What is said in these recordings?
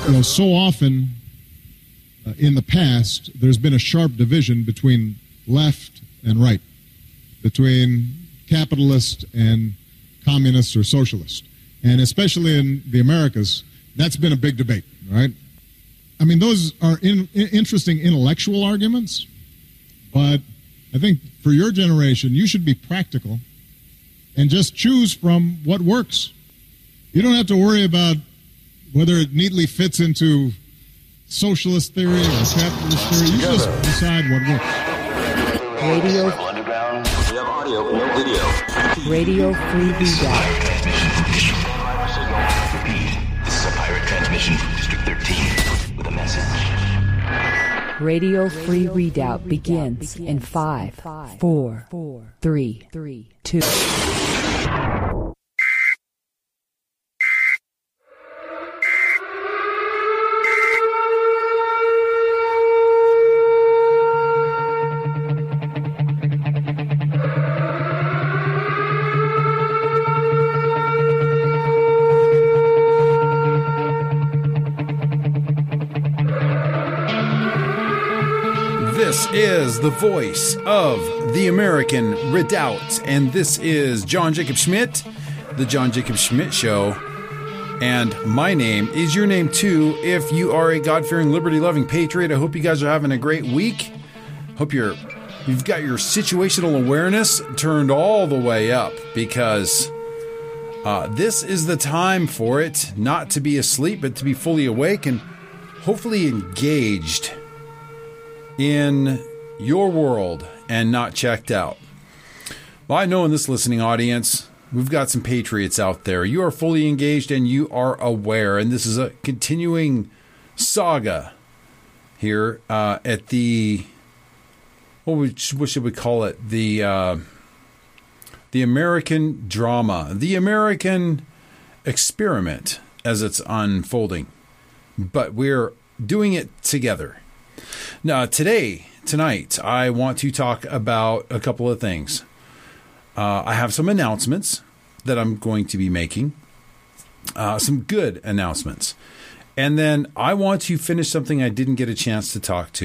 So often in the past, there's been a sharp division between left and right, between capitalist and communist or socialist. And especially in the Americas, that's been a big debate, right? I mean, those are interesting intellectual arguments, but I think for your generation, you should be practical and just choose from what works. You don't have to worry about whether it neatly fits into socialist theory or capitalist theory. You just decide what works. Radio. Underground. We have audio, no video. Radio Free Redoubt. This is a pirate transmission from District 13 with a message. Radio Free Redoubt begins in 5, 4, 3, 2. This is the voice of the American Redoubt, and this is John Jacob Schmidt, the John Jacob Schmidt Show, and my name is your name too if you are a God-fearing, liberty-loving patriot. I hope you guys are having a great week. Hope you've got your situational awareness turned all the way up, because this is the time for it, not to be asleep, but to be fully awake and hopefully engaged in your world and not checked out. Well, I know in this listening audience, we've got some patriots out there. You are fully engaged and you are aware, and this is a continuing saga here at the what should we call it? The American drama, the American experiment as it's unfolding, but we're doing it together. Now, tonight, I want to talk about a couple of things. I have some announcements that I'm going to be making, some good announcements. And then I want to finish something I didn't get a chance to talk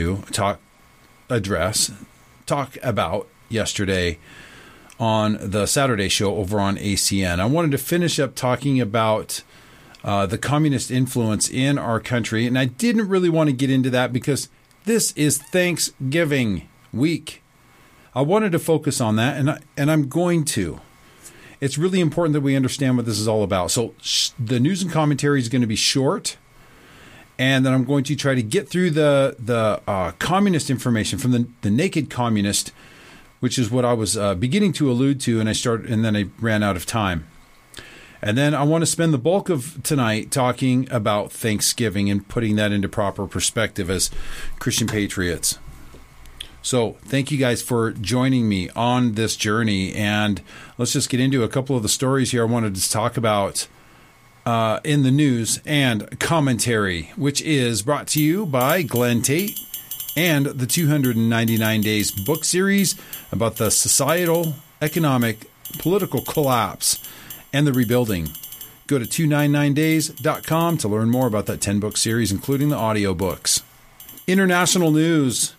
about yesterday on the Saturday show over on ACN. I wanted to finish up talking about the communist influence in our country, and I didn't really want to get into that because this is Thanksgiving week. I wanted to focus on that, and I'm going to. It's really important that we understand what this is all about. So the news and commentary is going to be short, and then I'm going to try to get through the communist information from the naked communist, which is what I was beginning to allude to, and then I ran out of time. And then I want to spend the bulk of tonight talking about Thanksgiving and putting that into proper perspective as Christian patriots. So thank you guys for joining me on this journey. And let's just get into a couple of the stories here I wanted to talk about in the news and commentary, which is brought to you by Glenn Tate and the 299 Days book series about the societal, economic, political collapse and the rebuilding. Go to 299days.com to learn more about that 10-book series, including the audiobooks. International news.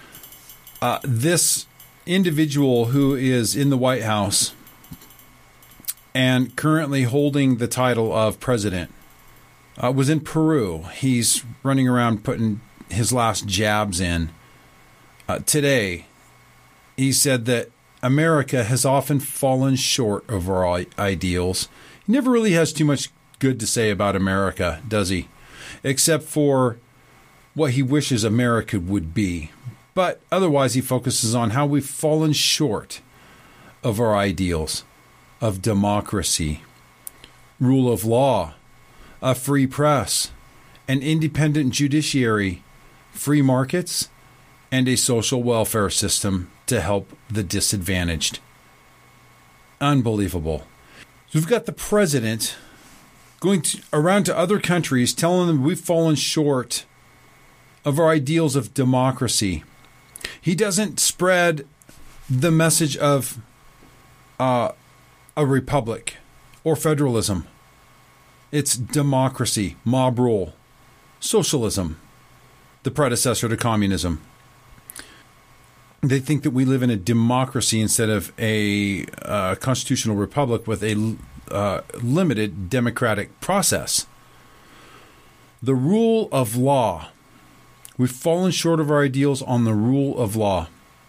This individual who is in the White House and currently holding the title of president was in Peru. He's running around putting his last jabs in. Today, he said that America has often fallen short of our ideals. He never really has too much good to say about America, does he? Except for what he wishes America would be. But otherwise, he focuses on how we've fallen short of our ideals of democracy, rule of law, a free press, an independent judiciary, free markets, and a social welfare system to help the disadvantaged. Unbelievable. So we've got the president going around to other countries telling them we've fallen short of our ideals of democracy. He doesn't spread the message of a republic or federalism. It's democracy, mob rule. socialism, the predecessor to communism. They think that we live in a democracy instead of a constitutional republic with a limited democratic process. The rule of law. We've fallen short of our ideals on the rule of law.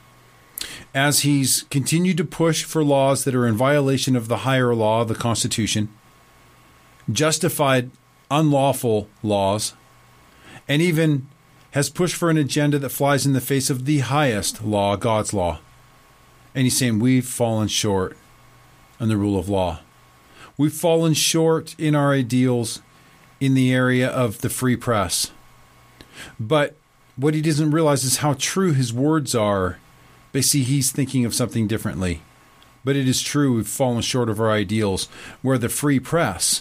As he's continued to push for laws that are in violation of the higher law, the Constitution, justified unlawful laws, and even has pushed for an agenda that flies in the face of the highest law, God's law. And he's saying we've fallen short on the rule of law. We've fallen short in our ideals in the area of the free press. But what he doesn't realize is how true his words are. Basically, he's thinking of something differently. But it is true, we've fallen short of our ideals, where the free press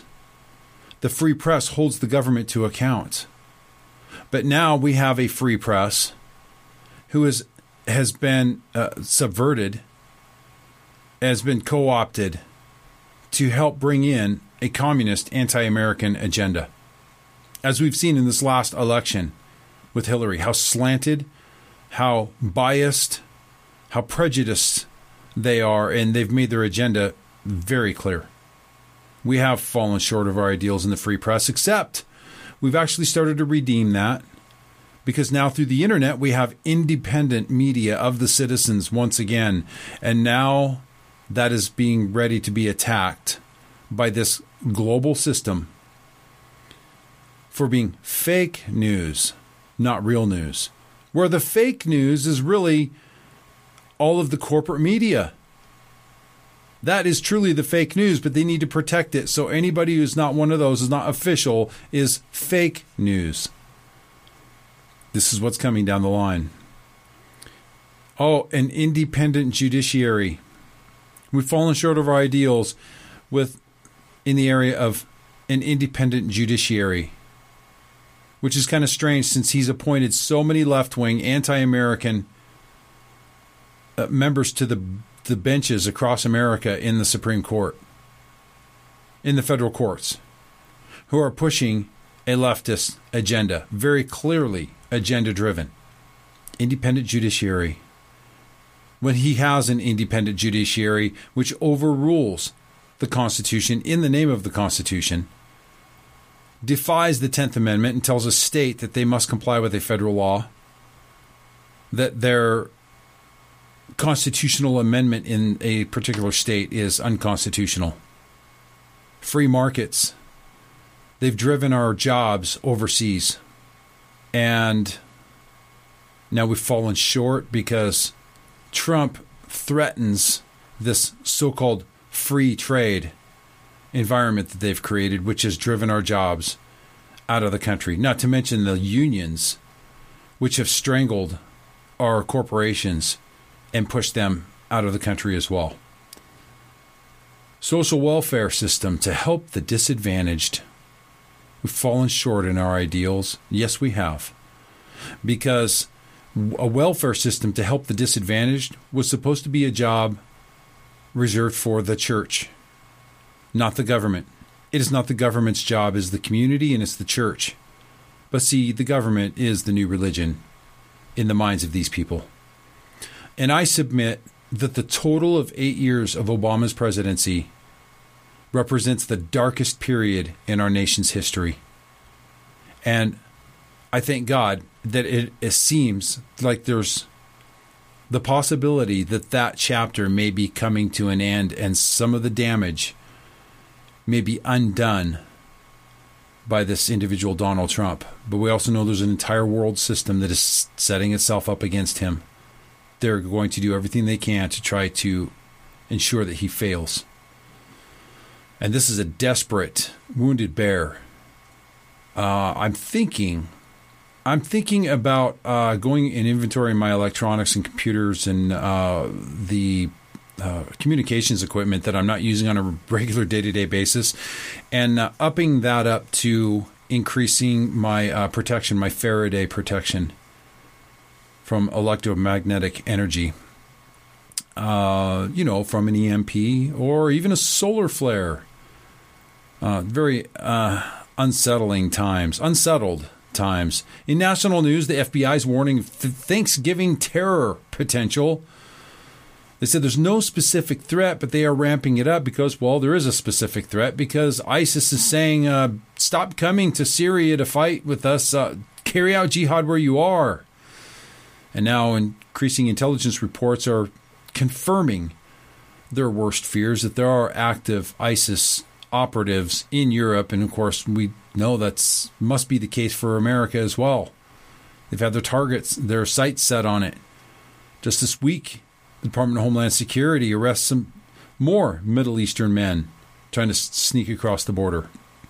holds the government to account. But now we have a free press who has been subverted, has been co-opted to help bring in a communist anti-American agenda. As we've seen in this last election with Hillary, how slanted, how biased, how prejudiced they are, and they've made their agenda very clear. We have fallen short of our ideals in the free press, except we've actually started to redeem that, because now through the internet we have independent media of the citizens once again, and now that is being ready to be attacked by this global system for being fake news, not real news, where the fake news is really all of the corporate media. That is truly the fake news, but they need to protect it. So anybody who's not one of those, is not official, is fake news. This is what's coming down the line. Oh, an independent judiciary. We've fallen short of our ideals in the area of an independent judiciary, which is kind of strange since he's appointed so many left-wing, anti-American members to the benches across America in the Supreme Court, in the federal courts, who are pushing a leftist agenda, very clearly agenda-driven. Independent judiciary. When he has an independent judiciary which overrules the Constitution in the name of the Constitution, defies the 10th Amendment and tells a state that they must comply with a federal law, that their constitutional amendment in a particular state is unconstitutional. Free markets. They've driven our jobs overseas. And now we've fallen short because Trump threatens this so-called free trade environment that they've created, which has driven our jobs out of the country. Not to mention the unions, which have strangled our corporations and pushed them out of the country as well. Social welfare system to help the disadvantaged. We've fallen short in our ideals. Yes, we have. Because a welfare system to help the disadvantaged was supposed to be a job reserved for the church, not the government. It is not the government's job, it's the community and it's the church. But see, the government is the new religion in the minds of these people. And I submit that the total of 8 years of Obama's presidency represents the darkest period in our nation's history. And I thank God that it seems like there's the possibility that that chapter may be coming to an end and some of the damage may be undone by this individual Donald Trump. But we also know there's an entire world system that is setting itself up against him. They're going to do everything they can to try to ensure that he fails. And this is a desperate, wounded bear. I'm thinking about going and inventorying my electronics and computers and the communications equipment that I'm not using on a regular day-to-day basis, and upping that up to increasing my protection, my Faraday protection from electromagnetic energy. From an EMP or even a solar flare. Very unsettled times. In national news, the FBI is warning Thanksgiving terror potential. They said there's no specific threat, but they are ramping it up because, well, there is a specific threat because ISIS is saying, stop coming to Syria to fight with us. Carry out jihad where you are. And now increasing intelligence reports are confirming their worst fears that there are active ISIS operatives in Europe. And of course, we know that must be the case for America as well. They've had their sights set on it. Just this week, the Department of Homeland Security arrests some more Middle Eastern men trying to sneak across the border.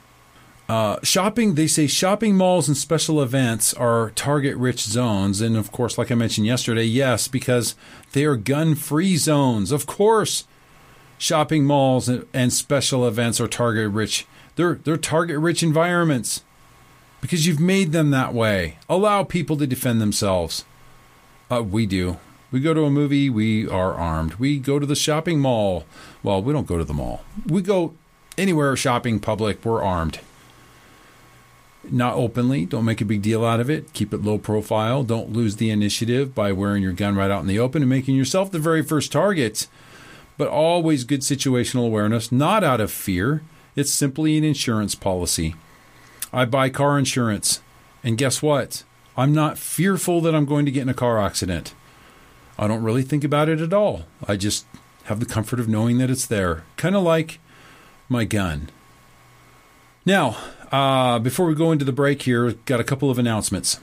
They say shopping malls and special events are target-rich zones. And of course, like I mentioned yesterday, yes, because they are gun-free zones. Of course, shopping malls and special events are target-rich. They're target-rich environments because you've made them that way. Allow people to defend themselves. We do. We go to a movie, we are armed. We go to the shopping mall. Well, we don't go to the mall. We go anywhere shopping public, we're armed. Not openly. Don't make a big deal out of it. Keep it low profile. Don't lose the initiative by wearing your gun right out in the open and making yourself the very first target. But always good situational awareness, not out of fear. It's simply an insurance policy. I buy car insurance, and guess what? I'm not fearful that I'm going to get in a car accident. I don't really think about it at all. I just have the comfort of knowing that it's there. Kind of like my gun. Now, before we go into the break here, got a couple of announcements.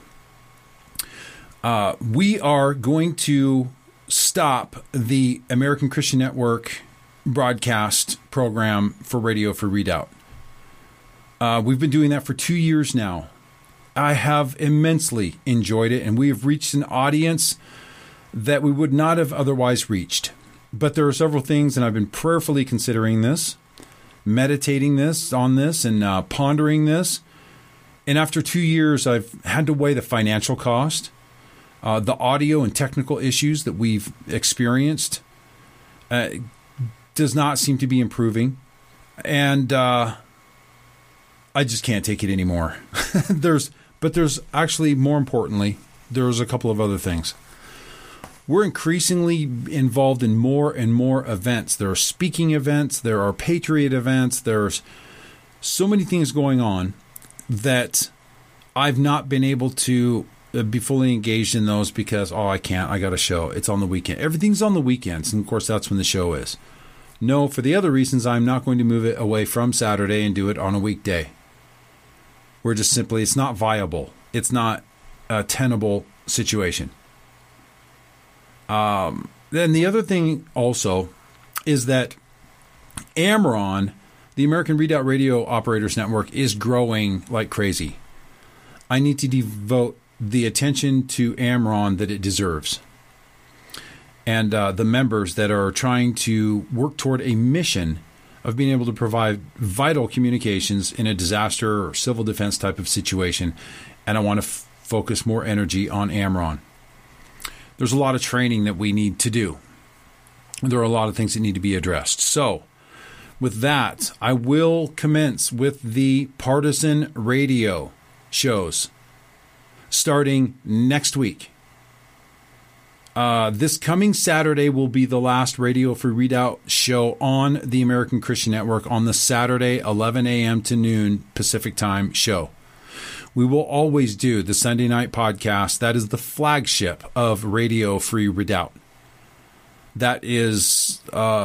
We are going to stop the American Christian Network broadcast program for Radio Free Redoubt. We've been doing that for 2 years now. I have immensely enjoyed it, and we have reached an audience that we would not have otherwise reached. But there are several things, and I've been prayerfully considering this, meditating on this, and pondering this. And after 2 years, I've had to weigh the financial cost, the audio and technical issues that we've experienced does not seem to be improving. And I just can't take it anymore. But there's actually, more importantly, there's a couple of other things. We're increasingly involved in more and more events. There are speaking events. There are Patriot events. There's so many things going on that I've not been able to be fully engaged in those because, I can't. I got a show. It's on the weekend. Everything's on the weekends. And, of course, that's when the show is. No, for the other reasons, I'm not going to move it away from Saturday and do it on a weekday. We're just simply, it's not viable. It's not a tenable situation. Then the other thing also is that Amron, the American Redoubt Radio Operators Network, is growing like crazy. I need to devote the attention to Amron that it deserves. And the members that are trying to work toward a mission of being able to provide vital communications in a disaster or civil defense type of situation. And I want to focus more energy on Amron. There's a lot of training that we need to do. There are a lot of things that need to be addressed. So, with that, I will commence with the partisan radio shows starting next week. This coming Saturday will be the last Radio Free Redoubt show on the American Christian Network on the Saturday 11 a.m. to noon Pacific Time show. We will always do the Sunday night podcast. That is the flagship of Radio Free Redoubt. That is,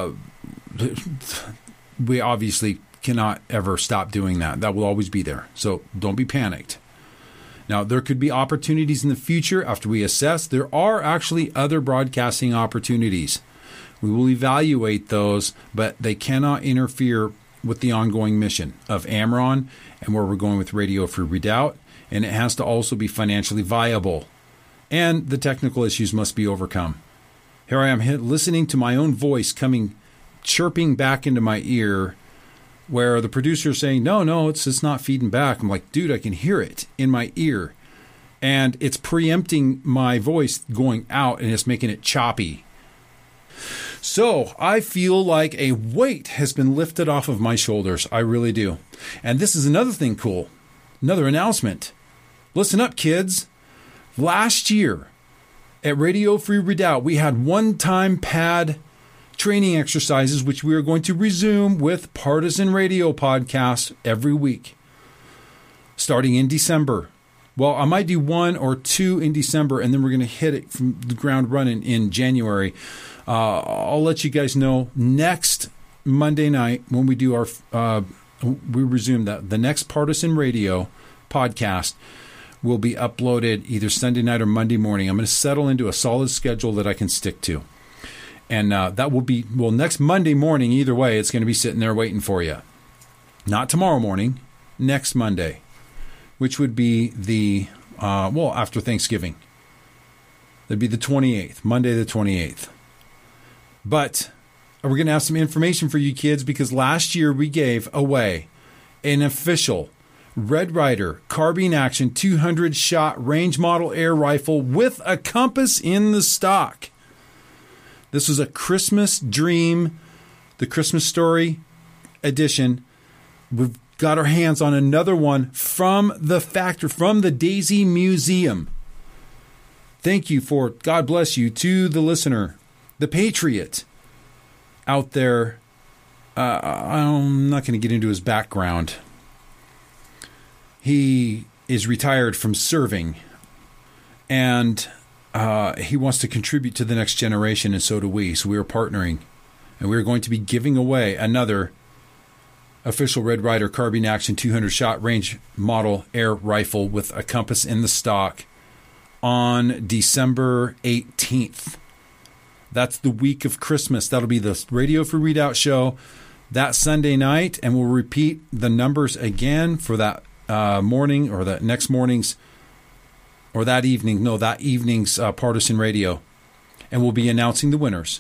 we obviously cannot ever stop doing that. That will always be there. So don't be panicked. Now, there could be opportunities in the future after we assess. There are actually other broadcasting opportunities. We will evaluate those, but they cannot interfere with the ongoing mission of Amron and where we're going with Radio Free Redoubt, and it has to also be financially viable. And the technical issues must be overcome. Here I am listening to my own voice chirping back into my ear, where the producer is saying, no, it's not feeding back. I'm like, dude, I can hear it in my ear. And it's preempting my voice going out, and it's making it choppy. So I feel like a weight has been lifted off of my shoulders. I really do. And this is another thing cool. Another announcement. Listen up, kids. Last year at Radio Free Redoubt, we had one-time pad training exercises, which we are going to resume with Partisan Radio podcasts every week, starting in December. Well, I might do 1 or 2 in December, and then we're going to hit it from the ground running in January. I'll let you guys know next Monday night when we do our we resume that. The next Partisan Radio podcast will be uploaded either Sunday night or Monday morning. I'm going to settle into a solid schedule that I can stick to. And that will be, well, next Monday morning, either way, it's going to be sitting there waiting for you. Not tomorrow morning, next Monday, which would be the, after Thanksgiving. That'd be the 28th, Monday the 28th. But we're going to have some information for you kids because last year we gave away an official Red Ryder carbine action 200-shot range model air rifle with a compass in the stock. This was a Christmas dream, the Christmas Story edition. We've got our hands on another one from the factory, from the Daisy Museum. Thank you for, God bless you, to the listener, the Patriot out there. I'm not going to get into his background. He is retired from serving, and he wants to contribute to the next generation, and so do we. So we are partnering, and we are going to be giving away another official Red Ryder carbine action 200-shot range model air rifle with a compass in the stock on December 18th. That's the week of Christmas. That'll be the Radio Free Redoubt show that Sunday night, and we'll repeat the numbers again for that morning or that next morning's or that evening. No, that evening's Partisan Radio, and we'll be announcing the winners.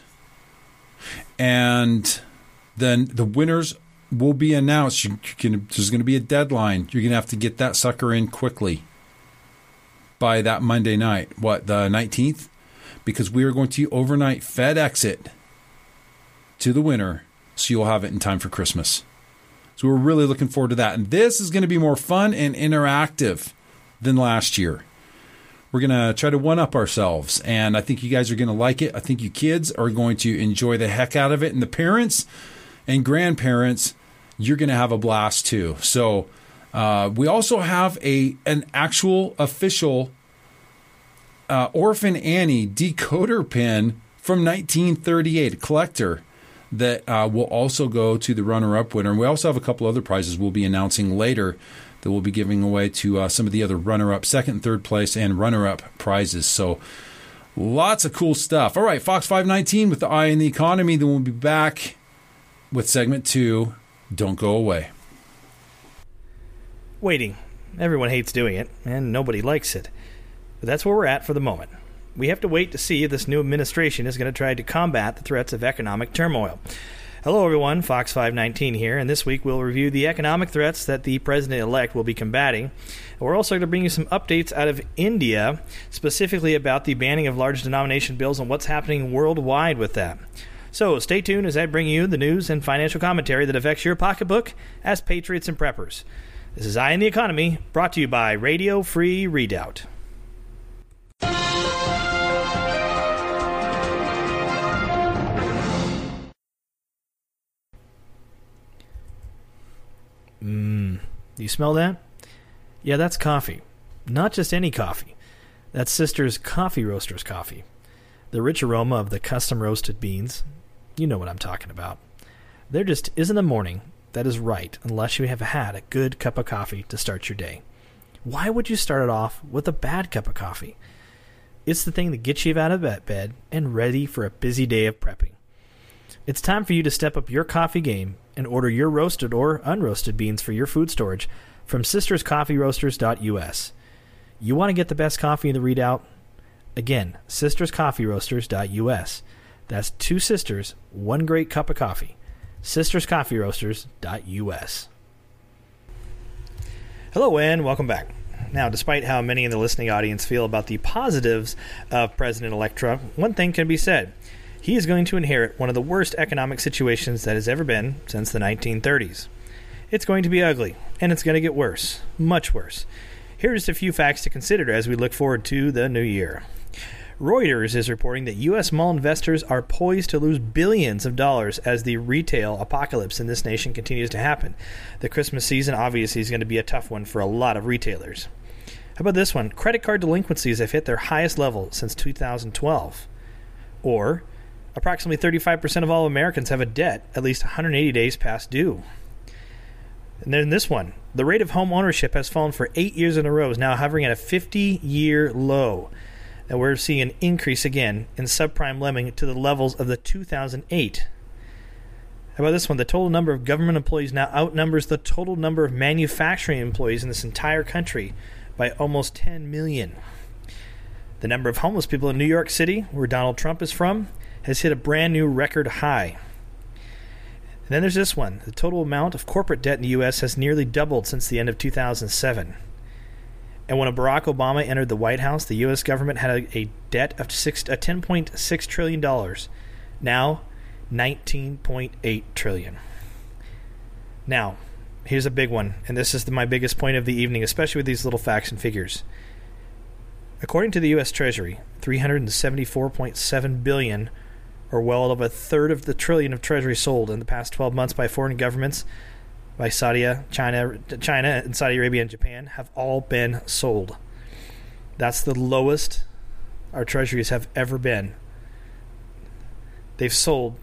And then the winners will be announced. There's going to be a deadline. You're going to have to get that sucker in quickly by that Monday night. What, the 19th? Because we are going to overnight FedEx it to the winner, so you'll have it in time for Christmas. So we're really looking forward to that. And this is going to be more fun and interactive than last year. We're going to try to one-up ourselves, and I think you guys are going to like it. I think you kids are going to enjoy the heck out of it, and the parents and grandparents, you're going to have a blast too. So we also have an actual official Orphan Annie decoder pin from 1938, a collector that will also go to the runner-up winner. And we also have a couple other prizes we'll be announcing later that we'll be giving away to some of the other runner-up, second, third place, and runner-up prizes. So lots of cool stuff. All right, Fox 519 with the Eye on the Economy. Then we'll be back with segment 2. Don't go away. Waiting. Everyone hates doing it, and nobody likes it. But that's where we're at for the moment. We have to wait to see if this new administration is going to try to combat the threats of economic turmoil. Hello, everyone. Fox 519 here, and this week we'll review the economic threats that the president-elect will be combating. And we're also going to bring you some updates out of India, specifically about the banning of large denomination bills and what's happening worldwide with that. So stay tuned as I bring you the news and financial commentary that affects your pocketbook as patriots and preppers. This is Eye on the Economy, brought to you by Radio Free Redoubt. Do you smell that? Yeah, that's coffee. Not just any coffee. That's Sister's Coffee Roasters coffee. The rich aroma of the custom roasted beans. You know what I'm talking about. There just isn't a morning that is right unless you have had a good cup of coffee to start your day. Why would you start it off with a bad cup of coffee? It's the thing that gets you out of bed and ready for a busy day of prepping. It's time for you to step up your coffee game and order your roasted or unroasted beans for your food storage from sisterscoffeeroasters.us. You want to get the best coffee in the Redoubt? Again, sisterscoffeeroasters.us. That's 2 sisters, 1 great cup of coffee. sisterscoffeeroasters.us. Hello and welcome back. Now, despite how many in the listening audience feel about the positives of President-elect Trump, one thing can be said. He is going to inherit one of the worst economic situations that has ever been since the 1930s. It's going to be ugly, and it's going to get worse, much worse. Here's a few facts to consider as we look forward to the new year. Reuters is reporting that U.S. mall investors are poised to lose billions of dollars as the retail apocalypse in this nation continues to happen. The Christmas season obviously is going to be a tough one for a lot of retailers. How about this one? Credit card delinquencies have hit their highest level since 2012. Or, approximately 35% of all Americans have a debt at least 180 days past due. And then this one. The rate of home ownership has fallen for 8 years in a row, is now hovering at a 50-year low. And we're seeing an increase again in subprime lending to the levels of the 2008. How about this one? The total number of government employees now outnumbers the total number of manufacturing employees in this entire country by almost 10 million. The number of homeless people in New York City, where Donald Trump is from, has hit a brand new record high. And then there's this one. The total amount of corporate debt in the U.S. has nearly doubled since the end of 2007. And when Barack Obama entered the White House, the U.S. government had a debt of $10.6 trillion. Now, $19.8 trillion. Now, here's a big one, and this is my biggest point of the evening, especially with these little facts and figures. According to the U.S. Treasury, $374.7 billion, or well over a third of the trillion of Treasury sold in the past 12 months by foreign governments, by China and Saudi Arabia and Japan, have all been sold. That's the lowest our treasuries have ever been. They've sold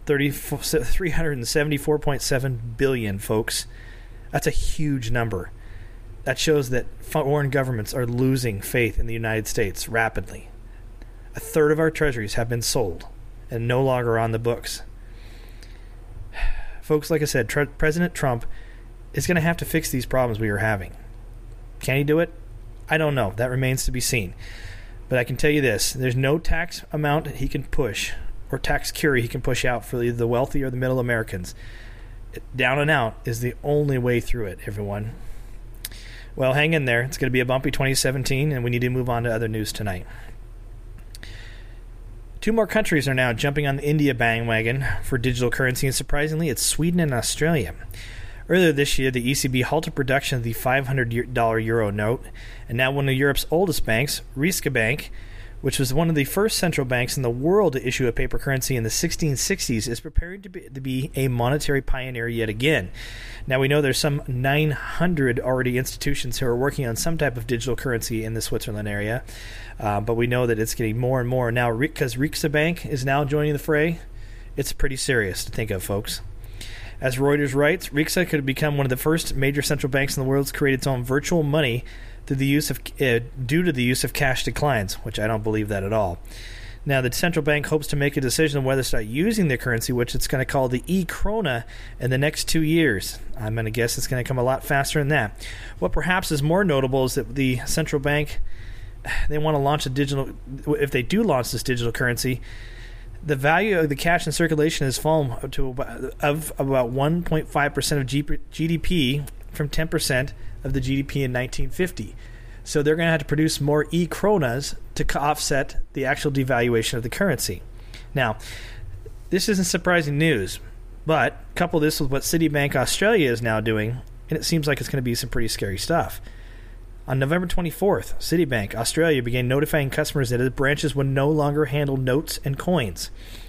$374.7 billion, folks. That's a huge number. That shows that foreign governments are losing faith in the United States rapidly. A third of our treasuries have been sold and no longer on the books. Folks, like I said, President Trump is going to have to fix these problems we are having. Can he do it? I don't know. That remains to be seen. But I can tell you this. There's no tax amount he can push or tax cure he can push out for either the wealthy or the middle Americans. Down and out is the only way through it, everyone. Well, hang in there. It's going to be a bumpy 2017, and we need to move on to other news tonight. 2 more countries are now jumping on the India bandwagon for digital currency, and surprisingly, it's Sweden and Australia. Earlier this year, the ECB halted production of the $500 euro note, and now one of Europe's oldest banks, Riksbank Bank, which was one of the first central banks in the world to issue a paper currency in the 1660s, is preparing to be a monetary pioneer yet again. Now, we know there's some 900 already institutions who are working on some type of digital currency in the Switzerland area, but we know that it's getting more and more. Now, because Riksbank Bank is now joining the fray, it's pretty serious to think of, folks. As Reuters writes, Riksbank could become one of the first major central banks in the world to create its own virtual money due to the use of cash declines, which I don't believe that at all. Now, the central bank hopes to make a decision on whether to start using the currency, which it's going to call the e-krona, in the next 2 years. I'm going to guess it's going to come a lot faster than that. What perhaps is more notable is that the central bank, they want to launch if they do launch this digital currency, the value of the cash in circulation has fallen to about 1.5% of GDP from 10% of the GDP in 1950. So they're going to have to produce more e-kronas to offset the actual devaluation of the currency. Now, this isn't surprising news, but couple this with what Citibank Australia is now doing, and it seems like it's going to be some pretty scary stuff. On November 24th, Citibank Australia began notifying customers that its branches would no longer handle notes and coins.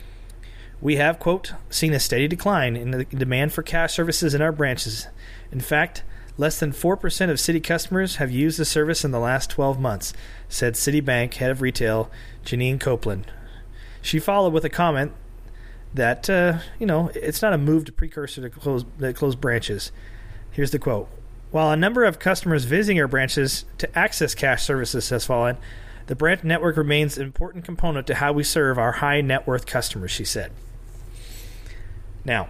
We have, quote, seen a steady decline in the demand for cash services in our branches. In fact, less than 4% of Citi customers have used the service in the last 12 months, said Citibank head of retail, Janine Copeland. She followed with a comment that, it's not a move to precursor to close branches. Here's the quote. While a number of customers visiting our branches to access cash services has fallen, the branch network remains an important component to how we serve our high net worth customers, she said. Now,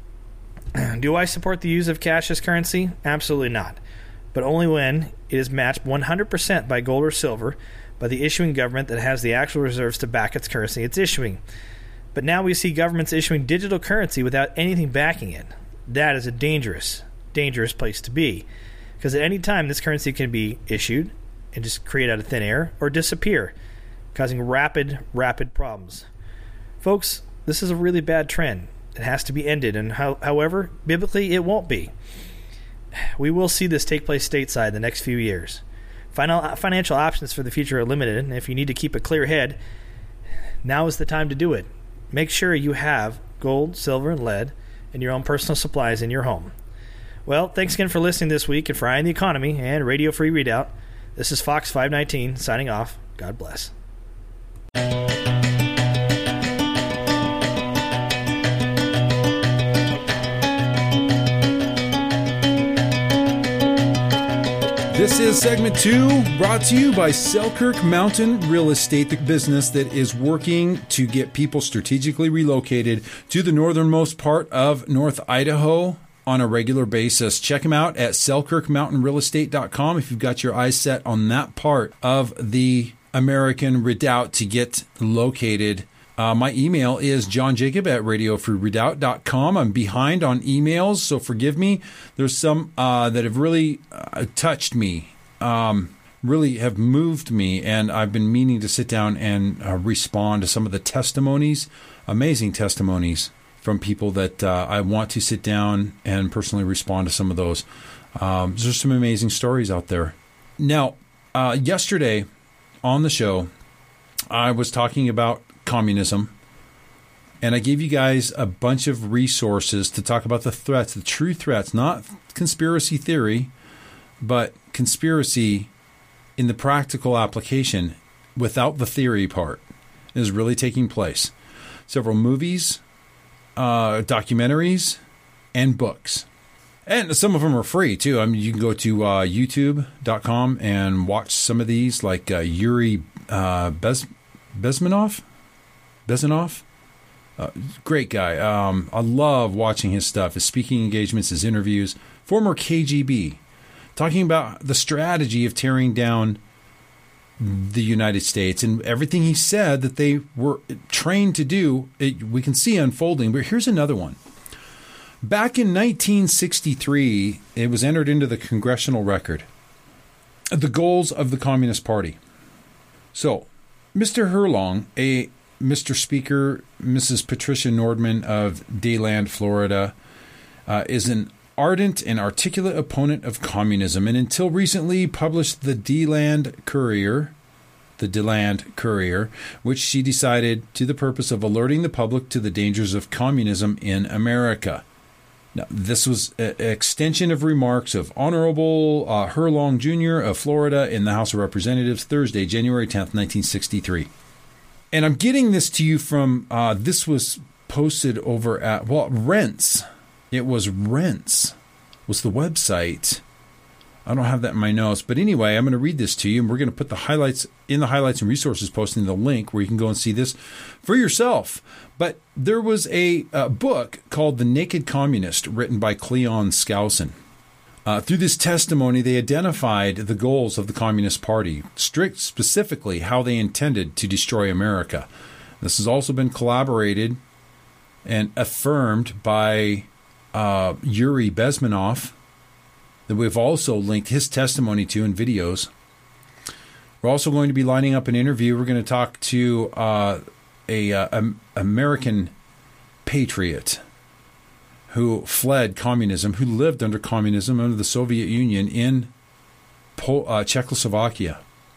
do I support the use of cash as currency? Absolutely not. But only when it is matched 100% by gold or silver by the issuing government that has the actual reserves to back its currency it's issuing. But now we see governments issuing digital currency without anything backing it. That is a dangerous place to be. Because at any time, this currency can be issued and just create out of thin air or disappear, causing rapid problems. Folks, this is a really bad trend. It has to be ended, and however, biblically, it won't be. We will see this take place stateside in the next few years. Financial options for the future are limited, and if you need to keep a clear head, now is the time to do it. Make sure you have gold, silver, and lead and your own personal supplies in your home. Well, thanks again for listening this week at Frying the Economy and Radio Free Readout. This is Fox 519 signing off. God bless. This is segment 2, brought to you by Selkirk Mountain Real Estate, the business that is working to get people strategically relocated to the northernmost part of North Idaho on a regular basis. Check them out at selkirkmountainrealestate.com if you've got your eyes set on that part of the American Redoubt to get located. My email is johnjacob@radiofreeredoubt.com. I'm behind on emails, so forgive me. There's some that have really touched me, really have moved me, and I've been meaning to sit down and respond to some of the testimonies, amazing testimonies from people that I want to sit down and personally respond to some of those. There's some amazing stories out there. Now, yesterday on the show, I was talking about communism, and I gave you guys a bunch of resources to talk about the threats, the true threats, not conspiracy theory, but conspiracy in the practical application without the theory part is really taking place. Several movies, documentaries, and books. And some of them are free, too. I mean, you can go to youtube.com and watch some of these, like Yuri Bezmenov. Great guy. I love watching his stuff, his speaking engagements, his interviews. Former KGB, talking about the strategy of tearing down the United States and everything he said that they were trained to do. We can see unfolding. But here's another one. Back in 1963, it was entered into the Congressional Record, the goals of the Communist Party. So, Mr. Herlong, Mr. Speaker, Mrs. Patricia Nordman of DeLand, Florida, is an ardent and articulate opponent of communism, and until recently published the DeLand Courier, which she decided to the purpose of alerting the public to the dangers of communism in America. Now, this was an extension of remarks of Honorable Herlong Jr. of Florida in the House of Representatives Thursday, January 10th, 1963. And I'm getting this to you from, this was posted over at, Rents. It was Rents was the website. I don't have that in my notes. But anyway, I'm going to read this to you, and we're going to put the highlights in the highlights and resources posting the link where you can go and see this for yourself. But there was a book called The Naked Communist, written by Cleon Skousen. Through this testimony, they identified the goals of the Communist Party, specifically how they intended to destroy America. This has also been collaborated and affirmed by Yuri Bezmenov, that we've also linked his testimony to in videos. We're also going to be lining up an interview. We're going to talk to a American patriot who fled communism, who lived under communism, under the Soviet Union in Czechoslovakia.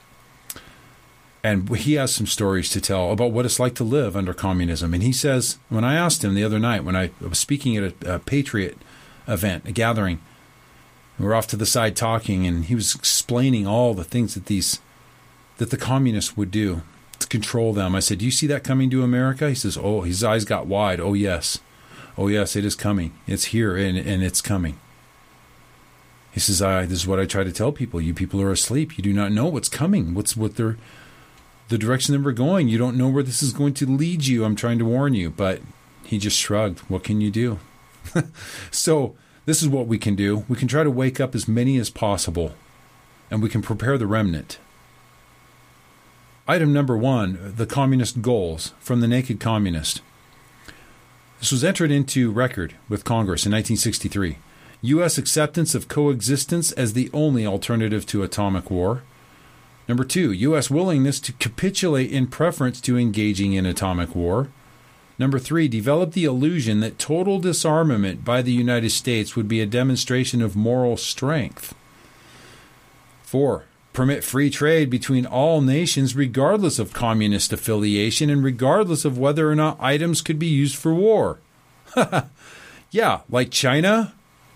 And he has some stories to tell about what it's like to live under communism. And he says, when I asked him the other night, when I was speaking at a Patriot event, a gathering, we were off to the side talking, and he was explaining all the things that the communists would do to control them. I said, do you see that coming to America? He says, oh, his eyes got wide. Oh, yes. Oh, yes, it is coming. It's here, and it's coming. He says, this is what I try to tell people. You people are asleep. You do not know what's coming. The direction that we're going. You don't know where this is going to lead you. I'm trying to warn you. But he just shrugged. What can you do? So this is what we can do. We can try to wake up as many as possible, and we can prepare the remnant. Item number 1, the communist goals from the Naked Communist. This was entered into record with Congress in 1963. U.S. acceptance of coexistence as the only alternative to atomic war. Number 2, U.S. willingness to capitulate in preference to engaging in atomic war. Number 3, develop the illusion that total disarmament by the United States would be a demonstration of moral strength. 4, permit free trade between all nations regardless of communist affiliation and regardless of whether or not items could be used for war. Yeah, like China.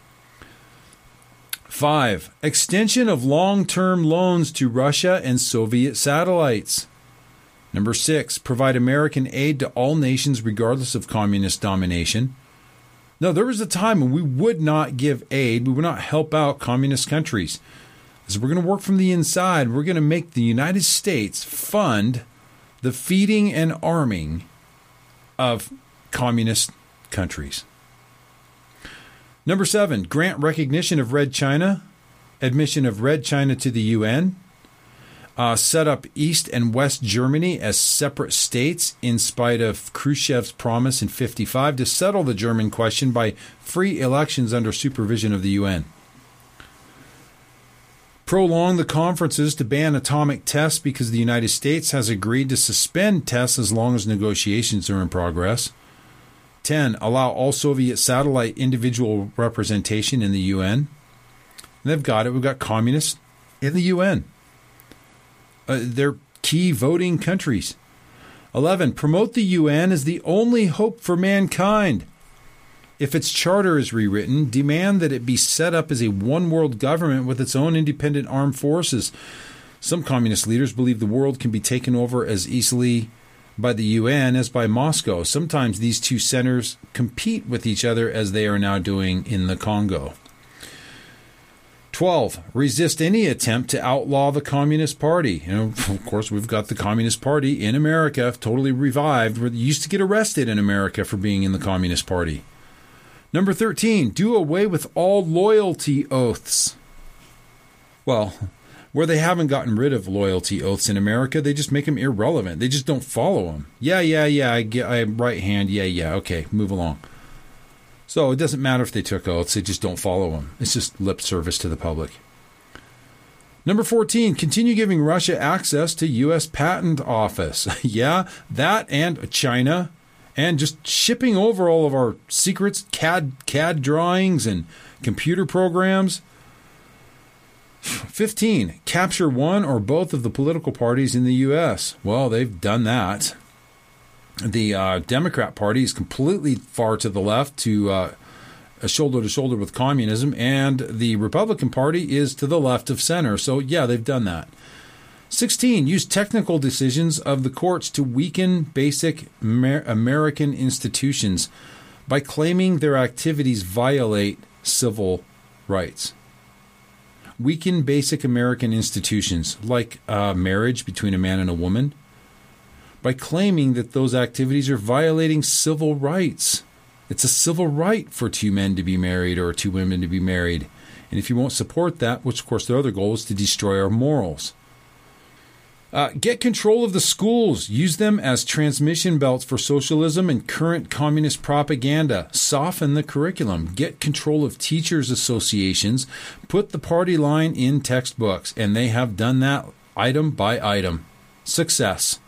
5. Extension of long-term loans to Russia and Soviet satellites. Number 6. Provide American aid to all nations regardless of communist domination. No, there was a time when we would not give aid. We would not help out communist countries. So we're going to work from the inside. We're going to make the United States fund the feeding and arming of communist countries. Number 7, grant recognition of Red China, admission of Red China to the UN, set up East and West Germany as separate states in spite of Khrushchev's promise in 1955 to settle the German question by free elections under supervision of the UN. Prolong the conferences to ban atomic tests because the United States has agreed to suspend tests as long as negotiations are in progress. 10. Allow all Soviet satellite individual representation in the UN. And they've got it. We've got communists in the UN. They're key voting countries. 11. Promote the UN as the only hope for mankind. If its charter is rewritten, demand that it be set up as a one-world government with its own independent armed forces. Some communist leaders believe the world can be taken over as easily by the UN as by Moscow. Sometimes these two centers compete with each other as they are now doing in the Congo. 12. Resist any attempt to outlaw the Communist Party. Of course, we've got the Communist Party in America, totally revived. We used to get arrested in America for being in the Communist Party. Number 13, do away with all loyalty oaths. Well, where they haven't gotten rid of loyalty oaths in America, they just make them irrelevant. They just don't follow them. Yeah, I right hand, okay, move along. So it doesn't matter if they took oaths, they just don't follow them. It's just lip service to the public. Number 14, continue giving Russia access to U.S. Patent Office. Yeah, that and China. And just shipping over all of our secrets, CAD drawings and computer programs. 15, capture one or both of the political parties in the U.S. Well, they've done that. The Democrat Party is completely far to the left, to shoulder to shoulder with communism, and the Republican Party is to the left of center. So, yeah, they've done that. 16, use technical decisions of the courts to weaken basic American institutions by claiming their activities violate civil rights. Weaken basic American institutions, like marriage between a man and a woman, by claiming that those activities are violating civil rights. It's a civil right for two men to be married or two women to be married. And if you won't support that, which of course their other goal is to destroy our morals. Get control of the schools. Use them as transmission belts for socialism and current communist propaganda. Soften the curriculum. Get control of teachers' associations. Put the party line in textbooks. And they have done that item by item. Success.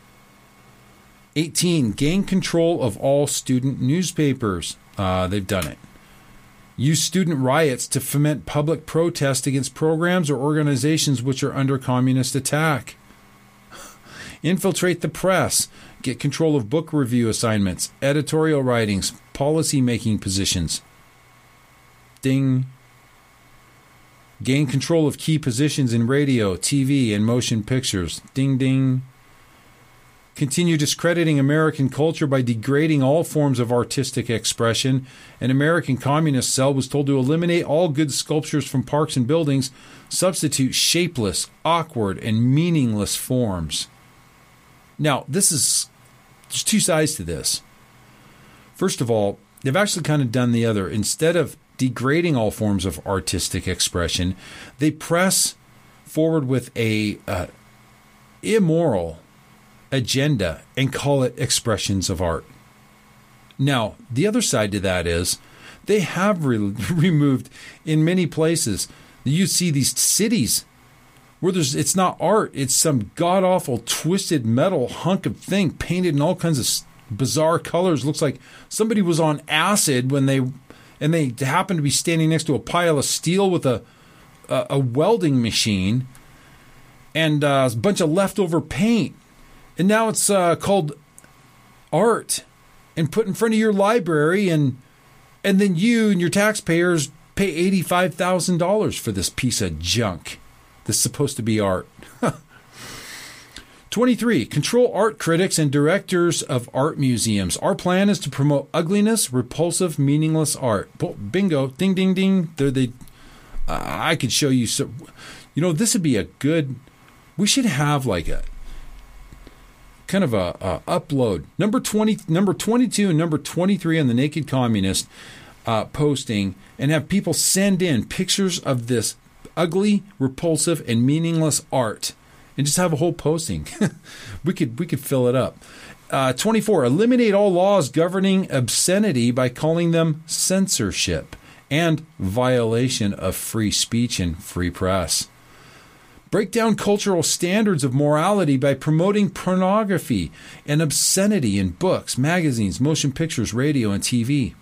18. Gain control of all student newspapers. They've done it. Use student riots to foment public protest against programs or organizations which are under communist attack. Infiltrate the press. Get control of book review assignments, editorial writings, policy-making positions. Ding. Gain control of key positions in radio, TV, and motion pictures. Ding, ding. Continue discrediting American culture by degrading all forms of artistic expression. An American communist cell was told to eliminate all good sculptures from parks and buildings, substitute shapeless, awkward, and meaningless forms. Now, there's two sides to this. First of all, they've actually kind of done the other. Instead of degrading all forms of artistic expression, they press forward with a immoral agenda and call it expressions of art. Now, the other side to that is they have removed in many places. You see these cities where it's not art, it's some god-awful twisted metal hunk of thing painted in all kinds of bizarre colors. Looks like somebody was on acid when they happened to be standing next to a pile of steel with a welding machine. and a bunch of leftover paint. And now it's called art and put in front of your library, and then you and your taxpayers pay $85,000 for this piece of junk that's supposed to be art. 23. Control art critics and directors of art museums. Our plan is to promote ugliness, repulsive, meaningless art. Bingo. Ding, ding, ding. I could show you. This would be a good... We should have like a kind of a upload. Number 22 and number 23 on the Naked Communist posting, and have people send in pictures of this ugly, repulsive, and meaningless art. And just have a whole posting. we could fill it up. 24. Eliminate all laws governing obscenity by calling them censorship and violation of free speech and free press. Break down cultural standards of morality by promoting pornography and obscenity in books, magazines, motion pictures, radio, and TV.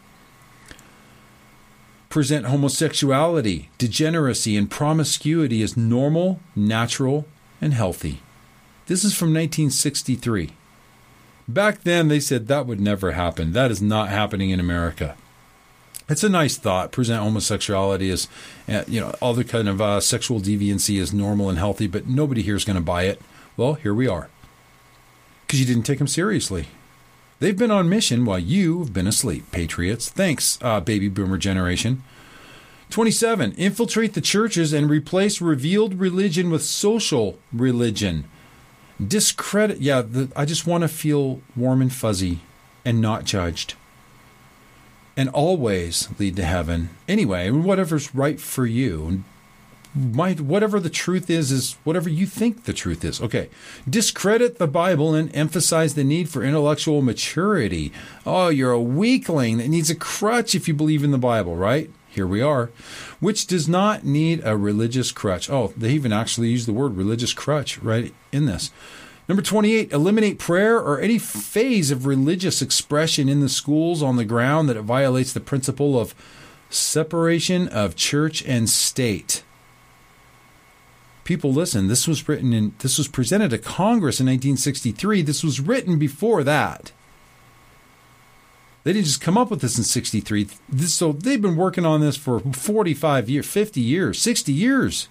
Present homosexuality, degeneracy, and promiscuity as normal, natural, and healthy. This is from 1963. Back then, they said that would never happen. That is not happening in America. It's a nice thought. Present homosexuality as, other kind of sexual deviancy as normal and healthy, but nobody here is going to buy it. Well, here we are. Because you didn't take them seriously. They've been on mission while you've been asleep, patriots. Thanks, baby boomer generation. 27. Infiltrate the churches and replace revealed religion with social religion. Discredit. I just want to feel warm and fuzzy and not judged. And always lead to heaven. Anyway, whatever's right for you. Whatever the truth is whatever you think the truth is. Okay. Discredit the Bible and emphasize the need for intellectual maturity. Oh, you're a weakling that needs a crutch if you believe in the Bible, right? Here we are. Which does not need a religious crutch. Oh, they even actually use the word religious crutch right in this. Number 28, eliminate prayer or any phase of religious expression in the schools on the ground that it violates the principle of separation of church and state. People, listen, this was presented to Congress in 1963. This was written before that. They didn't just come up with this in 63. So they've been working on this for 45 years, 50 years, 60 years.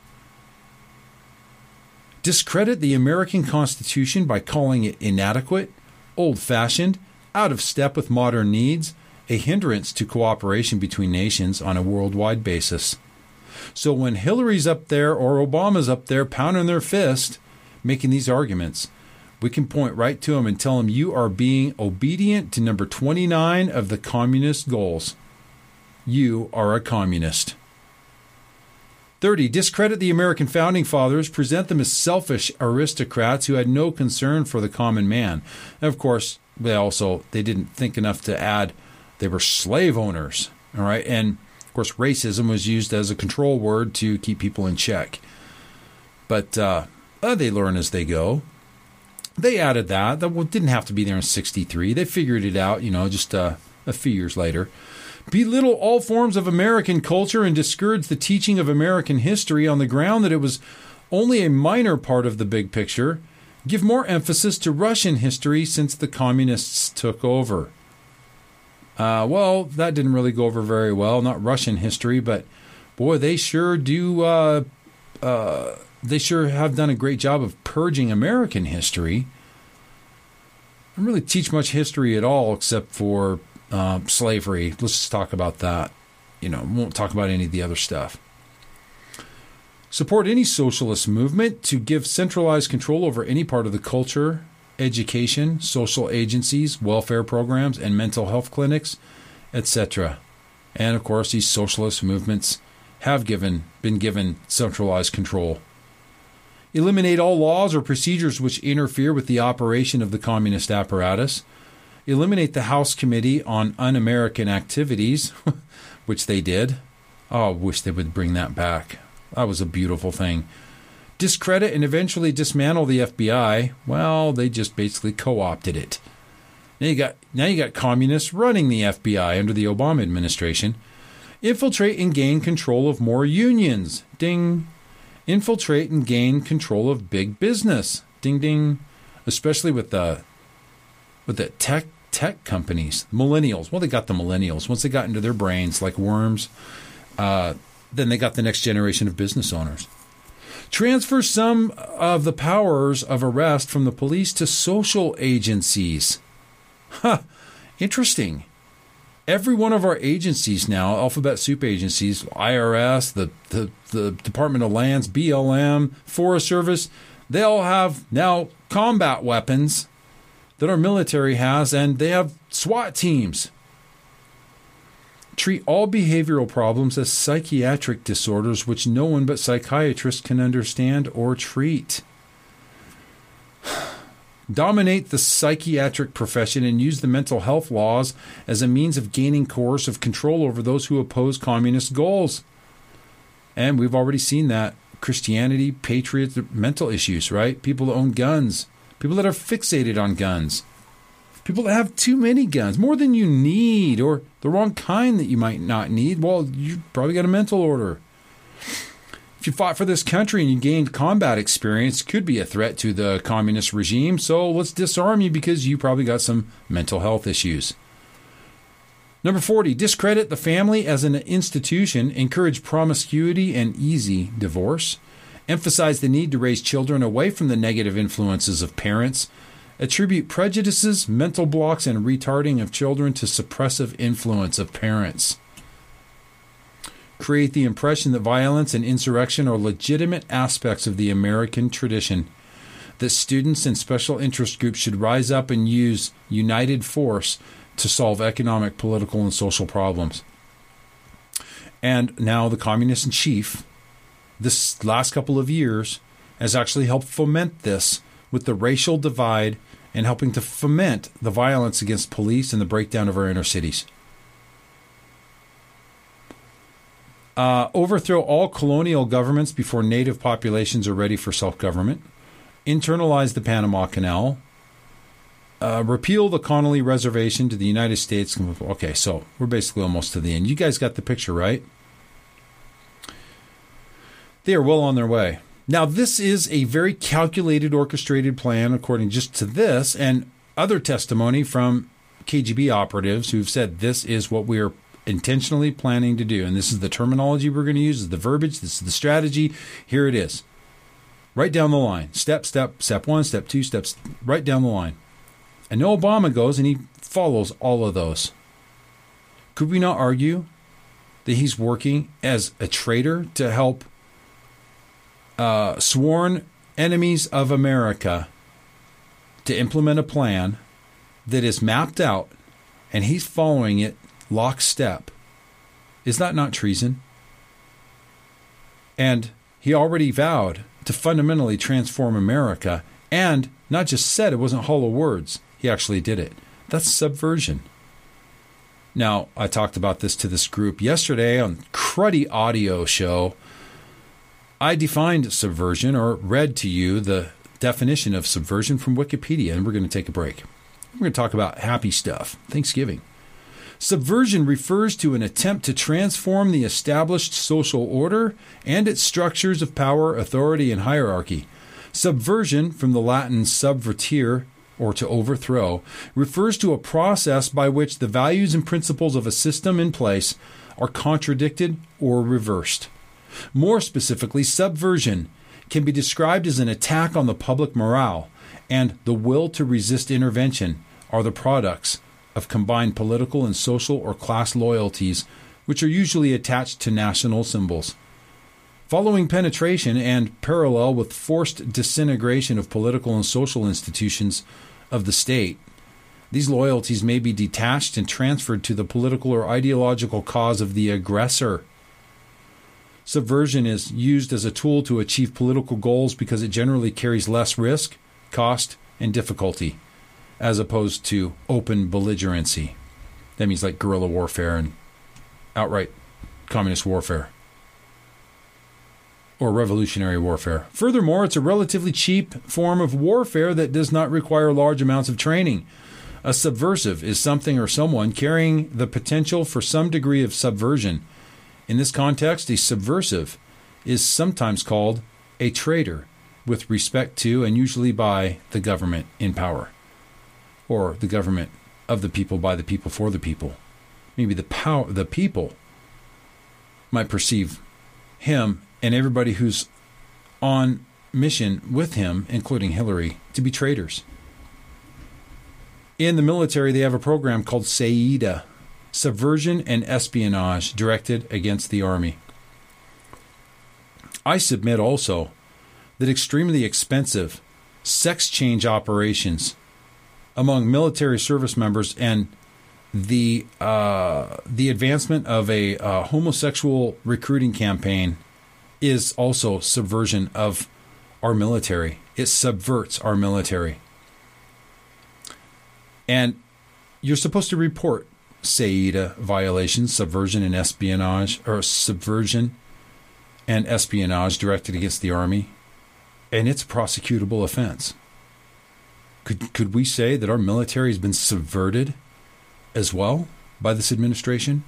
Discredit the American Constitution by calling it inadequate, old-fashioned, out of step with modern needs, a hindrance to cooperation between nations on a worldwide basis. So when Hillary's up there or Obama's up there pounding their fist, making these arguments, we can point right to them and tell them you are being obedient to number 29 of the communist goals. You are a communist. 30. Discredit the American founding fathers, present them as selfish aristocrats who had no concern for the common man. And of course, they didn't think enough to add they were slave owners. All right. And of course, racism was used as a control word to keep people in check. But they learn as they go. They added that. That didn't have to be there in 63. They figured it out, just a few years later. Belittle all forms of American culture and discourage the teaching of American history on the ground that it was only a minor part of the big picture. Give more emphasis to Russian history since the communists took over. That didn't really go over very well. Not Russian history, but boy, they sure do. They sure have done a great job of purging American history. I don't really teach much history at all except for slavery. Let's just talk about that. Won't talk about any of the other stuff. Support any socialist movement to give centralized control over any part of the culture, education, social agencies, welfare programs, and mental health clinics, etc. And of course, these socialist movements have been given centralized control. Eliminate all laws or procedures which interfere with the operation of the communist apparatus. Eliminate the House Committee on Un-American Activities, which they did. Oh, I wish they would bring that back. That was a beautiful thing. Discredit and eventually dismantle the FBI. Well, they just basically co-opted it. Now you got communists running the FBI under the Obama administration. Infiltrate and gain control of more unions. Ding. infiltrate and gain control of big business. Ding ding. Especially with the tech companies, millennials. Well, they got the millennials. Once they got into their brains like worms, then they got the next generation of business owners. Transfer some of the powers of arrest from the police to social agencies. Interesting. Every one of our agencies now, alphabet soup agencies, IRS, the Department of Lands, BLM, Forest Service, they all have now combat weapons that our military has, and they have SWAT teams. Treat all behavioral problems as psychiatric disorders which no one but psychiatrists can understand or treat. Dominate the psychiatric profession and use the mental health laws as a means of gaining coercive control over those who oppose communist goals. And we've already seen that. Christianity, patriots, mental issues, right? People that own guns. People that are fixated on guns. People that have too many guns, more than you need, or the wrong kind that you might not need. Well, you probably got a mental order. If you fought for this country and you gained combat experience, it could be a threat to the communist regime. So let's disarm you because you probably got some mental health issues. Number 40, discredit the family as an institution, encourage promiscuity and easy divorce, emphasize the need to raise children away from the negative influences of parents, attribute prejudices, mental blocks, and retarding of children to suppressive influence of parents. Create the impression that violence and insurrection are legitimate aspects of the American tradition, that students and special interest groups should rise up and use united force to solve economic, political, and social problems. And now the communist in chief, this last couple of years, has actually helped foment this with the racial divide and helping to foment the violence against police and the breakdown of our inner cities. Overthrow all colonial governments before native populations are ready for self-government. Internalize the Panama Canal. Repeal the Connolly Reservation to the United States. Okay, so we're basically almost to the end. You guys got the picture, right? They are well on their way. Now, this is a very calculated, orchestrated plan, according just to this and other testimony from KGB operatives who've said this is what we are intentionally planning to do. And this is the terminology we're going to use, this is the verbiage, this is the strategy. Here it is. Right down the line. Step 1, step 2, steps right down the line. And Obama goes and he follows all of those. Could we not argue that he's working as a traitor to help sworn enemies of America to implement a plan that is mapped out and he's following it lockstep? Is that not treason? And he already vowed to fundamentally transform America and not just said it wasn't hollow words. He actually did it. That's subversion. Now, I talked about this to this group yesterday on Cruddy Audio Show. I defined subversion, or read to you the definition of subversion from Wikipedia, and we're going to take a break. We're going to talk about happy stuff, Thanksgiving. Subversion refers to an attempt to transform the established social order and its structures of power, authority, and hierarchy. Subversion, from the Latin subvertere, or to overthrow, refers to a process by which the values and principles of a system in place are contradicted or reversed. More specifically, subversion can be described as an attack on the public morale, and the will to resist intervention are the products of combined political and social or class loyalties, which are usually attached to national symbols. Following penetration and parallel with forced disintegration of political and social institutions of the state, these loyalties may be detached and transferred to the political or ideological cause of the aggressor. Subversion is used as a tool to achieve political goals because it generally carries less risk, cost, and difficulty, as opposed to open belligerency. That means like guerrilla warfare and outright communist warfare or revolutionary warfare. Furthermore, it's a relatively cheap form of warfare that does not require large amounts of training. A subversive is something or someone carrying the potential for some degree of subversion. In this context, a subversive is sometimes called a traitor with respect to and usually by the government in power, or the government of the people, by the people, for the people. Maybe the people might perceive him and everybody who's on mission with him, including Hillary, to be traitors. In the military, they have a program called SEIDA, Subversion and Espionage, directed against the Army. I submit also that extremely expensive sex change operations among military service members and the advancement of a homosexual recruiting campaign is also subversion of our military. It subverts our military. And you're supposed to report SEIDA violations, subversion and espionage, or subversion and espionage directed against the Army, and it's a prosecutable offense. Could we say that our military has been subverted as well by this administration?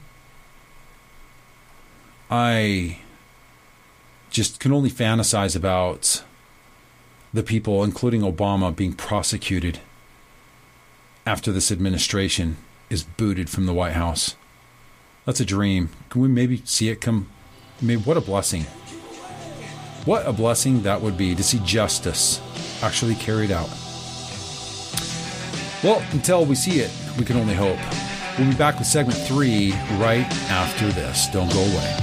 I just can only fantasize about the people, including Obama, being prosecuted after this administration is booted from the White House. That's a dream. Can we maybe see it come? Maybe, what a blessing. What a blessing that would be to see justice actually carried out. Well, until we see it, we can only hope. We'll be back with segment 3 right after this. Don't go away.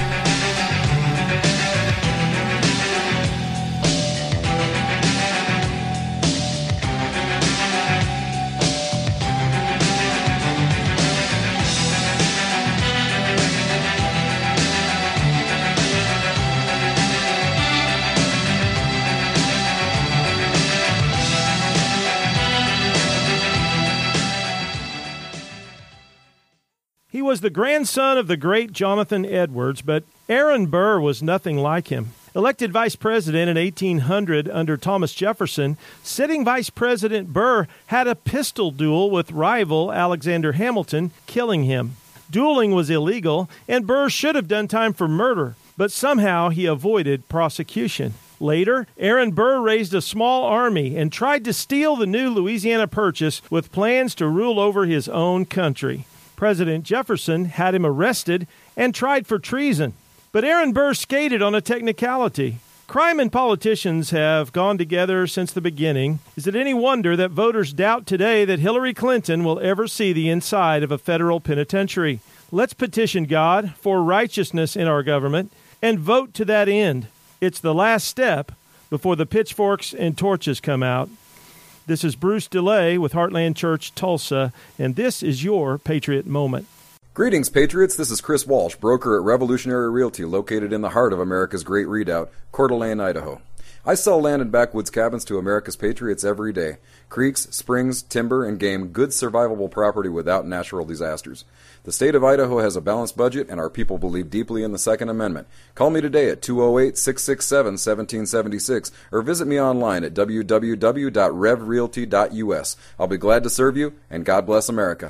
He was the grandson of the great Jonathan Edwards, but Aaron Burr was nothing like him. Elected vice president in 1800 under Thomas Jefferson, sitting Vice President Burr had a pistol duel with rival Alexander Hamilton, killing him. Dueling was illegal, and Burr should have done time for murder, but somehow he avoided prosecution. Later, Aaron Burr raised a small army and tried to steal the new Louisiana Purchase with plans to rule over his own country. President Jefferson had him arrested and tried for treason. But Aaron Burr skated on a technicality. Crime and politicians have gone together since the beginning. Is it any wonder that voters doubt today that Hillary Clinton will ever see the inside of a federal penitentiary? Let's petition God for righteousness in our government and vote to that end. It's the last step before the pitchforks and torches come out. This is Bruce DeLay with Heartland Church, Tulsa, and this is your Patriot Moment. Greetings, Patriots. This is Chris Walsh, broker at Revolutionary Realty, located in the heart of America's Great Redoubt, Coeur d'Alene, Idaho. I sell land and backwoods cabins to America's Patriots every day. Creeks, springs, timber, and game, good survivable property without natural disasters. The state of Idaho has a balanced budget, and our people believe deeply in the Second Amendment. Call me today at 208-667-1776 or visit me online at www.revrealty.us. I'll be glad to serve you, and God bless America.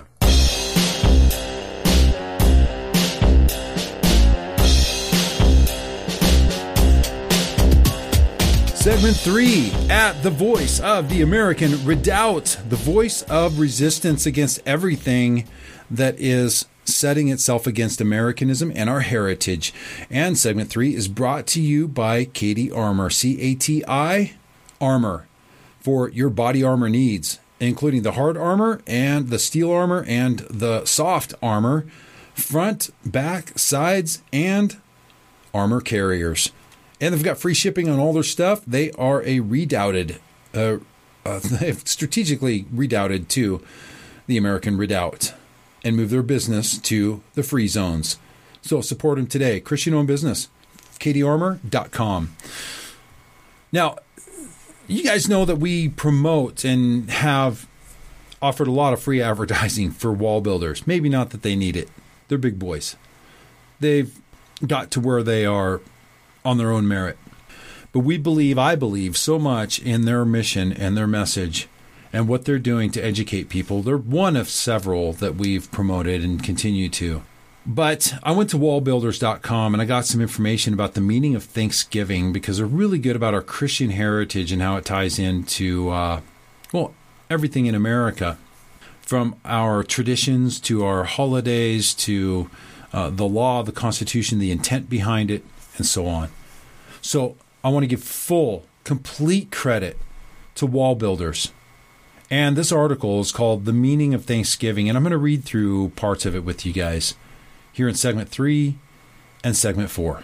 Segment 3 at the voice of the American Redoubt, the voice of resistance against everything that is setting itself against Americanism and our heritage. And segment 3 is brought to you by Cati Armor, C-A-T-I Armor, for your body armor needs, including the hard armor and the steel armor and the soft armor, front, back, sides, and armor carriers. And they've got free shipping on all their stuff. They are a redoubted, they've strategically redoubted to the American Redoubt and move their business to the free zones. So support them today. Christian-owned business, CatiArmor.com. Now, you guys know that we promote and have offered a lot of free advertising for wall builders. Maybe not that they need it. They're big boys. They've got to where they are on their own merit. But I believe so much in their mission and their message and what they're doing to educate people. They're one of several that we've promoted and continue to. But I went to wallbuilders.com and I got some information about the meaning of Thanksgiving because they're really good about our Christian heritage and how it ties into, everything in America. From our traditions to our holidays to the law, the Constitution, the intent behind it, and so on. So I want to give full, complete credit to Wall Builders. And this article is called The Meaning of Thanksgiving, and I'm going to read through parts of it with you guys here in segment 3 and segment 4.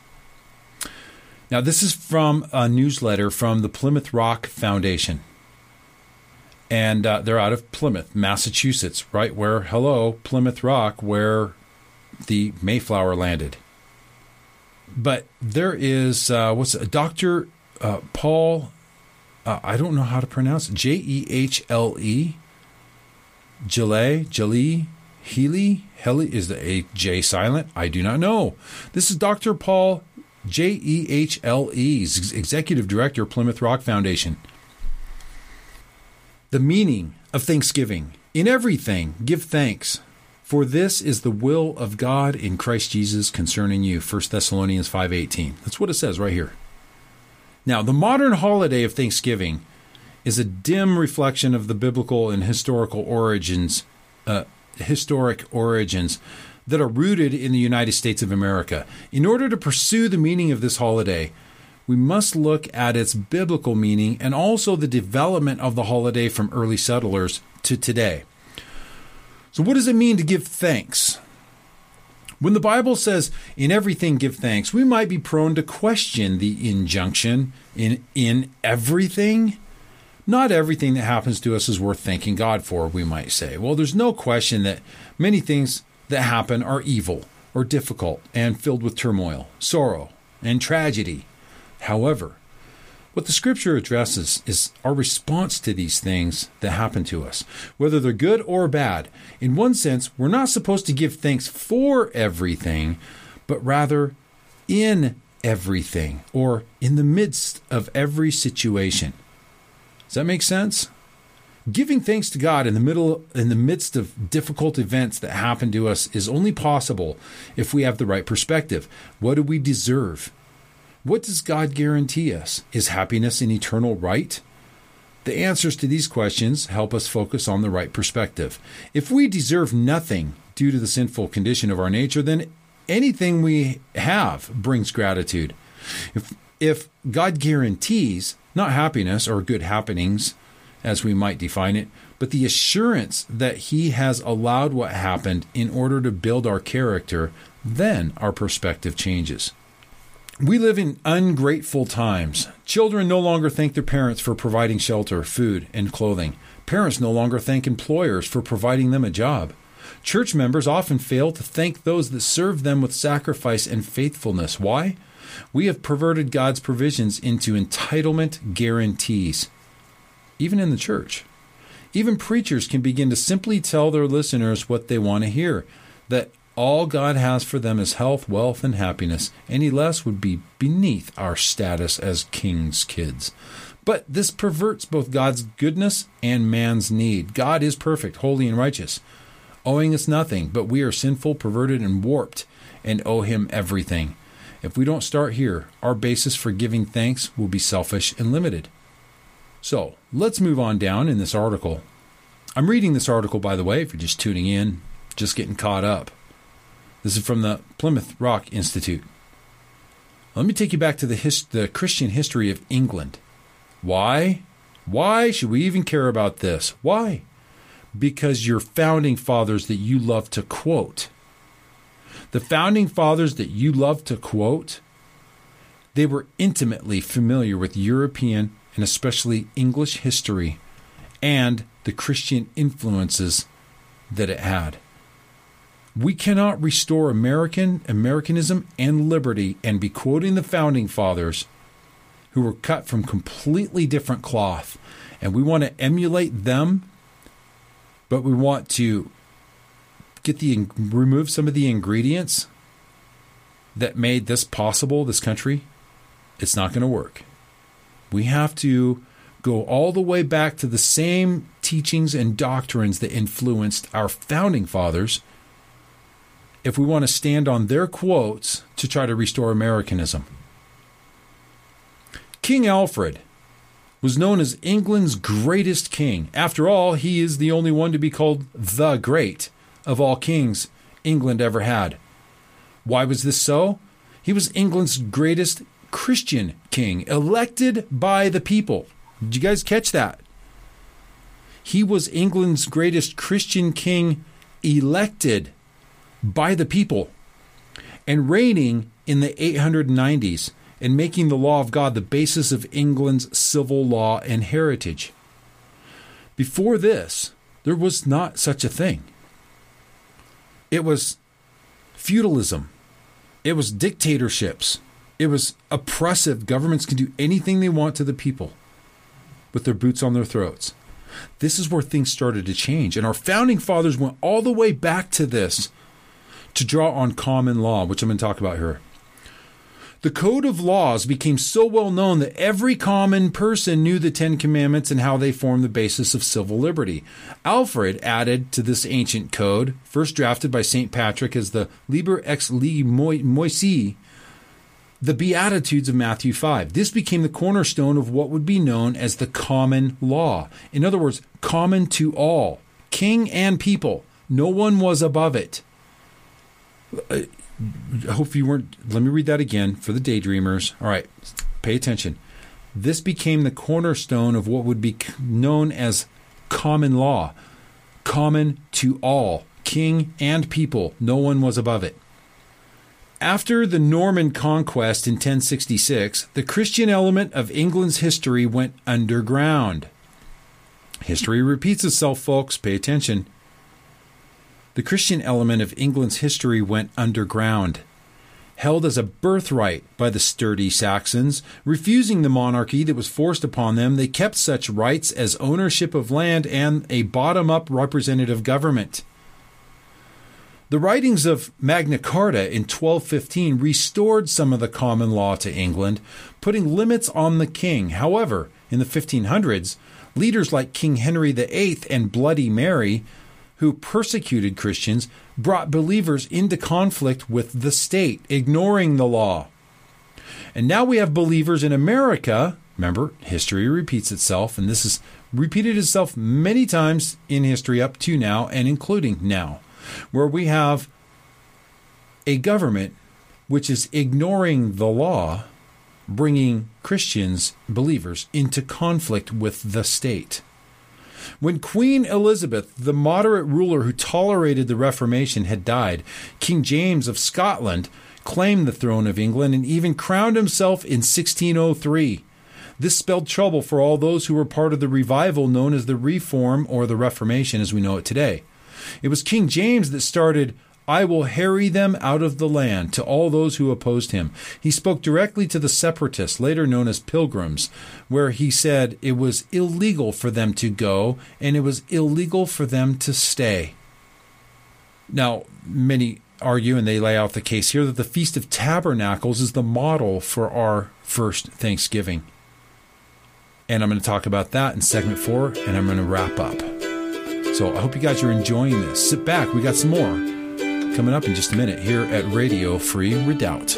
Now, this is from a newsletter from the Plymouth Rock Foundation. And they're out of Plymouth, Massachusetts, right where, Plymouth Rock, where the Mayflower landed. But there is, Dr. Paul, I don't know how to pronounce it, Jehle, Healy, is the A J silent? I do not know. This is Dr. Paul Jehle, Executive Director of Plymouth Rock Foundation. The meaning of Thanksgiving. In everything, give thanks, for this is the will of God in Christ Jesus concerning you. 1 Thessalonians 5:18. That's what it says right here. Now, the modern holiday of Thanksgiving is a dim reflection of the biblical and historic origins that are rooted in the United States of America. In order to pursue the meaning of this holiday, we must look at its biblical meaning and also the development of the holiday from early settlers to today. So what does it mean to give thanks? When the Bible says, in everything give thanks, we might be prone to question the injunction in everything. Not everything that happens to us is worth thanking God for, we might say. Well, there's no question that many things that happen are evil or difficult and filled with turmoil, sorrow, and tragedy. However, what the Scripture addresses is our response to these things that happen to us, whether they're good or bad. In one sense, we're not supposed to give thanks for everything, but rather in everything, or in the midst of every situation. Does that make sense? Giving thanks to God in the midst of difficult events that happen to us is only possible if we have the right perspective. What do we deserve? What does God guarantee us? Is happiness an eternal right? The answers to these questions help us focus on the right perspective. If we deserve nothing due to the sinful condition of our nature, then anything we have brings gratitude. If God guarantees not happiness or good happenings, as we might define it, but the assurance that He has allowed what happened in order to build our character, then our perspective changes. We live in ungrateful times. Children no longer thank their parents for providing shelter, food, and clothing. Parents no longer thank employers for providing them a job. Church members often fail to thank those that serve them with sacrifice and faithfulness. Why? We have perverted God's provisions into entitlement guarantees, even in the church. Even preachers can begin to simply tell their listeners what they want to hear, that all God has for them is health, wealth, and happiness. Any less would be beneath our status as king's kids. But this perverts both God's goodness and man's need. God is perfect, holy, and righteous, owing us nothing, but we are sinful, perverted, and warped, and owe Him everything. If we don't start here, our basis for giving thanks will be selfish and limited. So, let's move on down in this article. I'm reading this article, by the way, if you're just tuning in, just getting caught up. This is from the Plymouth Rock Institute. Let me take you back to the Christian history of England. Why? Why should we even care about this? Why? Because your founding fathers that you love to quote, they were intimately familiar with European and especially English history and the Christian influences that it had. We cannot restore Americanism and liberty and be quoting the founding fathers who were cut from completely different cloth. And we want to emulate them, but we want to remove some of the ingredients that made this possible, this country. It's not going to work. We have to go all the way back to the same teachings and doctrines that influenced our founding fathers if we want to stand on their quotes to try to restore Americanism. King Alfred was known as England's greatest king. After all, he is the only one to be called the great of all kings England ever had. Why was this so? He was England's greatest Christian king, elected by the people. Did you guys catch that? He was England's greatest Christian king, elected by the people, and reigning in the 890s and making the law of God the basis of England's civil law and heritage. Before this, there was not such a thing. It was feudalism. It was dictatorships. It was oppressive. Governments can do anything they want to the people with their boots on their throats. This is where things started to change. And our founding fathers went all the way back to this to draw on common law, which I'm going to talk about here. The code of laws became so well known that every common person knew the Ten Commandments and how they formed the basis of civil liberty. Alfred added to this ancient code, first drafted by St. Patrick as the Liber ex lege Moysi, the Beatitudes of Matthew 5. This became the cornerstone of what would be known as the common law. In other words, common to all, king and people. No one was above it. I hope you weren't. Let me read that again for the daydreamers. All right, pay attention. This became the cornerstone of what would be known as common law. Common to all, king and people. No one was above it. After the Norman conquest in 1066, the Christian element of England's history went underground. History repeats itself, folks. Pay attention. The Christian element of England's history went underground. Held as a birthright by the sturdy Saxons, refusing the monarchy that was forced upon them, they kept such rights as ownership of land and a bottom-up representative government. The writings of Magna Carta in 1215 restored some of the common law to England, putting limits on the king. However, in the 1500s, leaders like King Henry VIII and Bloody Mary, who persecuted Christians, brought believers into conflict with the state, ignoring the law. And now we have believers in America. Remember, history repeats itself, and this has repeated itself many times in history up to now and including now, where we have a government which is ignoring the law, bringing Christians, believers, into conflict with the state. When Queen Elizabeth, the moderate ruler who tolerated the Reformation, had died, King James of Scotland claimed the throne of England and even crowned himself in 1603. This spelled trouble for all those who were part of the revival known as the Reform or the Reformation as we know it today. It was King James that started, "I will harry them out of the land," to all those who opposed him. He spoke directly to the separatists, later known as pilgrims, where he said it was illegal for them to go and it was illegal for them to stay. Now, many argue, and they lay out the case here, that the Feast of Tabernacles is the model for our first Thanksgiving. And I'm going to talk about that in segment 4, and I'm going to wrap up. So I hope you guys are enjoying this. Sit back. We got some more coming up in just a minute here at Radio Free Redoubt.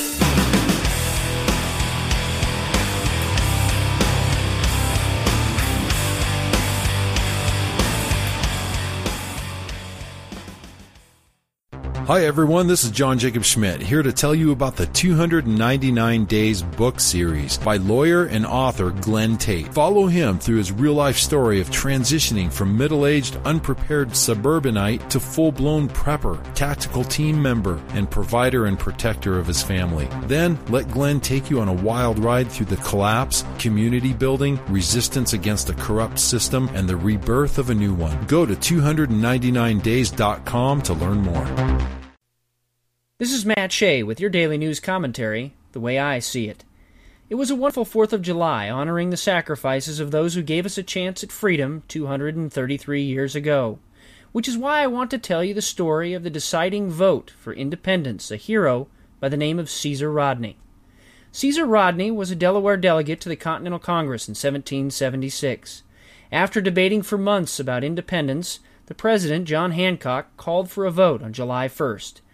Hi everyone, this is John Jacob Schmidt, here to tell you about the 299 Days book series by lawyer and author Glenn Tate. Follow him through his real-life story of transitioning from middle-aged, unprepared suburbanite to full-blown prepper, tactical team member, and provider and protector of his family. Then, let Glenn take you on a wild ride through the collapse, community building, resistance against a corrupt system, and the rebirth of a new one. Go to 299days.com to learn more. This is Matt Shea with your daily news commentary, The Way I See It. It was a wonderful 4th of July, honoring the sacrifices of those who gave us a chance at freedom 233 years ago, which is why I want to tell you the story of the deciding vote for independence, a hero by the name of Caesar Rodney. Caesar Rodney was a Delaware delegate to the Continental Congress in 1776. After debating for months about independence, the president, John Hancock, called for a vote on July 1st.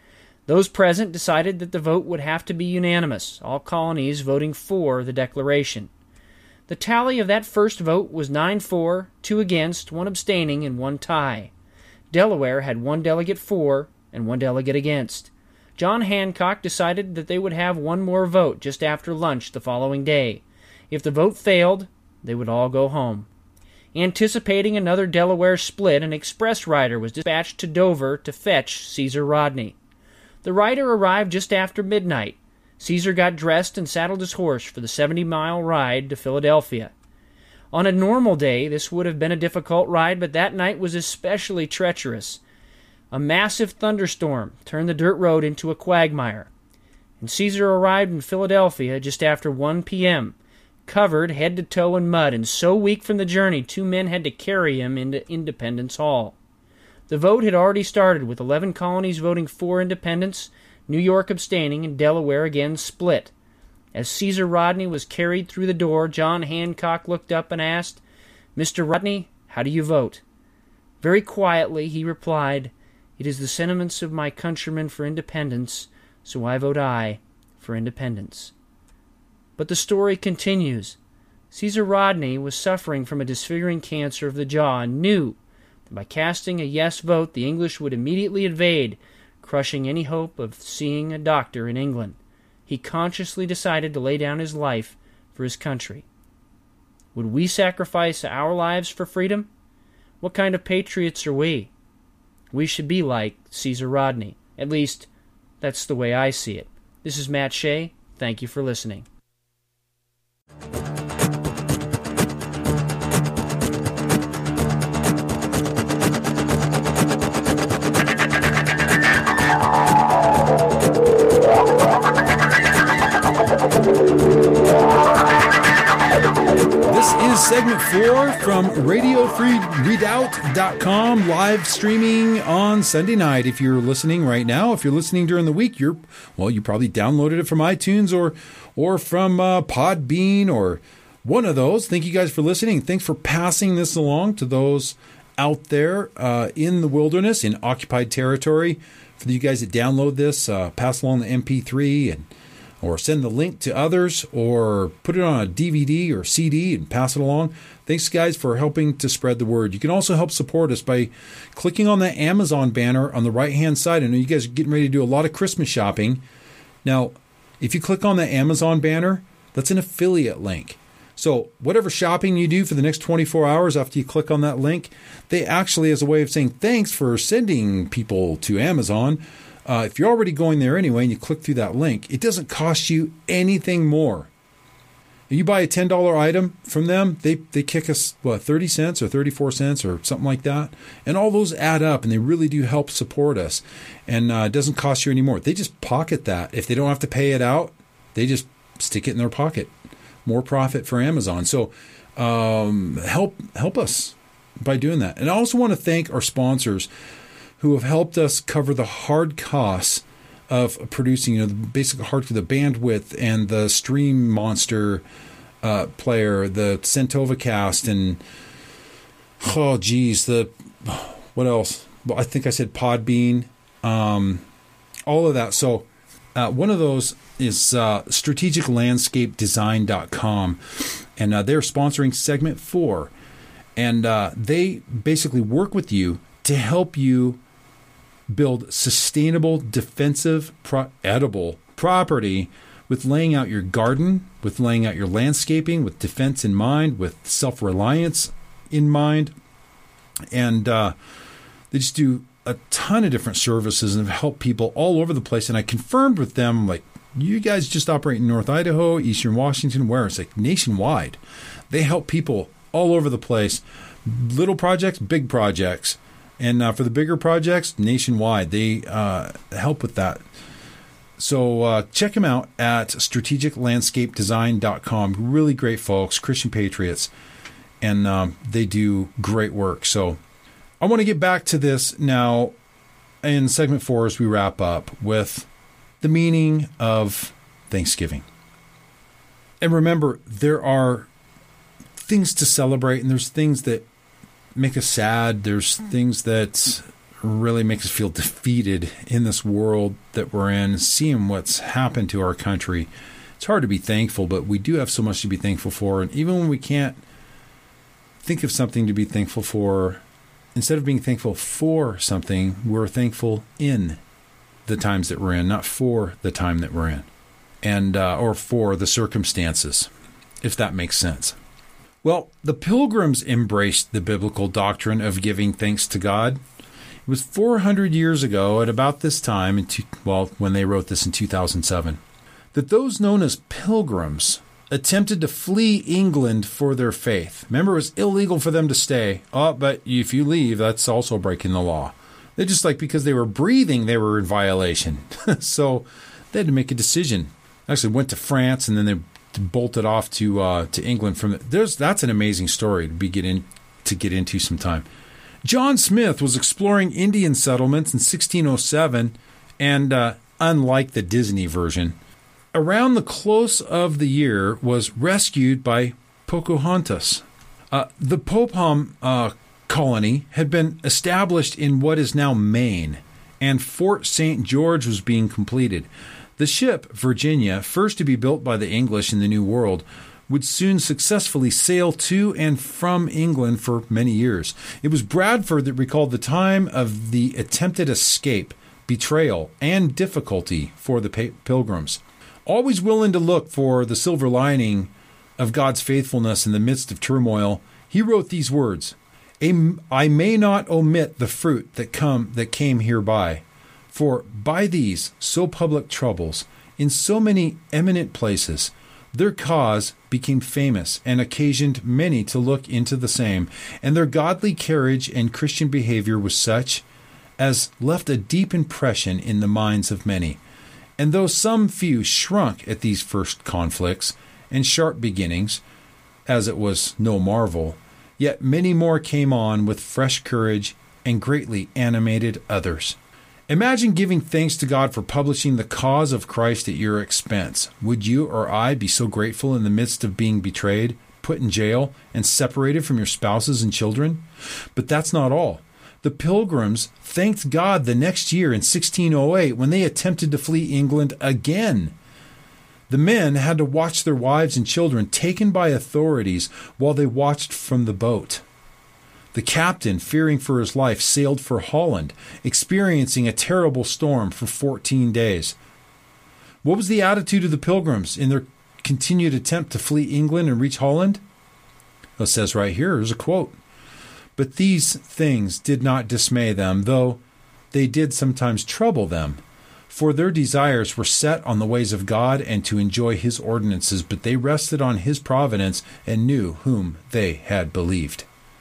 Those present decided that the vote would have to be unanimous, all colonies voting for the declaration. The tally of that first vote was 9 for, 2 against, 1 abstaining, and 1 tie. Delaware had 1 delegate for and 1 delegate against. John Hancock decided that they would have 1 more vote just after lunch the following day. If the vote failed, they would all go home. Anticipating another Delaware split, an express rider was dispatched to Dover to fetch Caesar Rodney. The rider arrived just after midnight. Caesar got dressed and saddled his horse for the 70-mile ride to Philadelphia. On a normal day, this would have been a difficult ride, but that night was especially treacherous. A massive thunderstorm turned the dirt road into a quagmire, and Caesar arrived in Philadelphia just after 1 p.m., covered head to toe in mud, and so weak from the journey 2 men had to carry him into Independence Hall. The vote had already started, with 11 colonies voting for independence, New York abstaining, and Delaware again split. As Caesar Rodney was carried through the door, John Hancock looked up and asked, "Mr. Rodney, how do you vote?" Very quietly he replied, "It is the sentiments of my countrymen for independence, so I vote aye for independence." But the story continues. Caesar Rodney was suffering from a disfiguring cancer of the jaw and knew that by casting a yes vote the English would immediately invade, crushing any hope of seeing a doctor in England. He consciously decided to lay down his life for his country. Would we sacrifice our lives for freedom? What kind of patriots are we? We should be like Caesar Rodney. At least, that's the way I see it. This is Matt Shea. Thank you for listening. This is segment 4 from RadioFreeRedoubt.com, live streaming on Sunday night. If you're listening right now, if you're listening during the week, you probably downloaded it from iTunes or from Podbean or one of those. Thank you guys for listening. Thanks for passing this along to those out there in the wilderness, in occupied territory. For you guys that download this, pass along the MP3 or send the link to others, or put it on a DVD or CD and pass it along. Thanks, guys, for helping to spread the word. You can also help support us by clicking on that Amazon banner on the right-hand side. I know you guys are getting ready to do a lot of Christmas shopping. Now, if you click on that Amazon banner, that's an affiliate link. So whatever shopping you do for the next 24 hours after you click on that link, they actually, as a way of saying thanks for sending people to Amazon, if you're already going there anyway and you click through that link, it doesn't cost you anything more. If you buy a $10 item from them, they kick us, 30 cents or 34 cents or something like that. And all those add up, and they really do help support us. And it doesn't cost you any more. They just pocket that. If they don't have to pay it out, they just stick it in their pocket. More profit for Amazon. So help us by doing that. And I also want to thank our sponsors who have helped us cover the hard costs of producing, the basic the bandwidth and the Stream Monster player, the Centovacast, and what else? Well, I think I said Podbean, all of that. So one of those is strategiclandscapedesign.com, and they're sponsoring segment 4, and they basically work with you to help you build sustainable, defensive, edible property with laying out your garden, with laying out your landscaping, with defense in mind, with self-reliance in mind. And they just do a ton of different services and have helped people all over the place. And I confirmed with them, like, you guys just operate in North Idaho, Eastern Washington, where? It's like nationwide. They help people all over the place. Little projects, big projects. And for the bigger projects, nationwide, they help with that. So check them out at strategiclandscapedesign.com. Really great folks, Christian patriots, and they do great work. So I want to get back to this now in segment 4 as we wrap up with the meaning of Thanksgiving. And remember, there are things to celebrate, and there's things that make us sad. There's things that really makes us feel defeated in this world that we're in, seeing what's happened to our country. It's hard to be thankful, but we do have so much to be thankful for. And even when we can't think of something to be thankful for, instead of being thankful for something, we're thankful in the times that we're in, not for the time that we're in, and or for the circumstances, if that makes sense. Well, the Pilgrims embraced the biblical doctrine of giving thanks to God. It was 400 years ago, at about this time, when they wrote this in 2007, that those known as Pilgrims attempted to flee England for their faith. Remember, it was illegal for them to stay. Oh, but if you leave, that's also breaking the law. They just because they were breathing, they were in violation. So they had to make a decision. Actually went to France, and then they bolted off to England from that's an amazing story to get into sometime. John Smith was exploring Indian settlements in 1607, and unlike the Disney version, around the close of the year was rescued by Pocahontas. The Popham colony had been established in what is now Maine, and Fort St. George was being completed. The ship, Virginia, first to be built by the English in the New World, would soon successfully sail to and from England for many years. It was Bradford that recalled the time of the attempted escape, betrayal, and difficulty for the Pilgrims. Always willing to look for the silver lining of God's faithfulness in the midst of turmoil, he wrote these words, "I may not omit the fruit that came hereby. For by these so public troubles, in so many eminent places, their cause became famous, and occasioned many to look into the same, and their godly carriage and Christian behavior was such as left a deep impression in the minds of many. And though some few shrunk at these first conflicts and sharp beginnings, as it was no marvel, yet many more came on with fresh courage and greatly animated others." Imagine giving thanks to God for publishing the cause of Christ at your expense. Would you or I be so grateful in the midst of being betrayed, put in jail, and separated from your spouses and children? But that's not all. The Pilgrims thanked God the next year in 1608 when they attempted to flee England again. The men had to watch their wives and children taken by authorities while they watched from the boat. The captain, fearing for his life, sailed for Holland, experiencing a terrible storm for 14 days. What was the attitude of the Pilgrims in their continued attempt to flee England and reach Holland? It says right here, there's a quote, "But these things did not dismay them, though they did sometimes trouble them. For their desires were set on the ways of God and to enjoy his ordinances, but they rested on his providence and knew whom they had believed."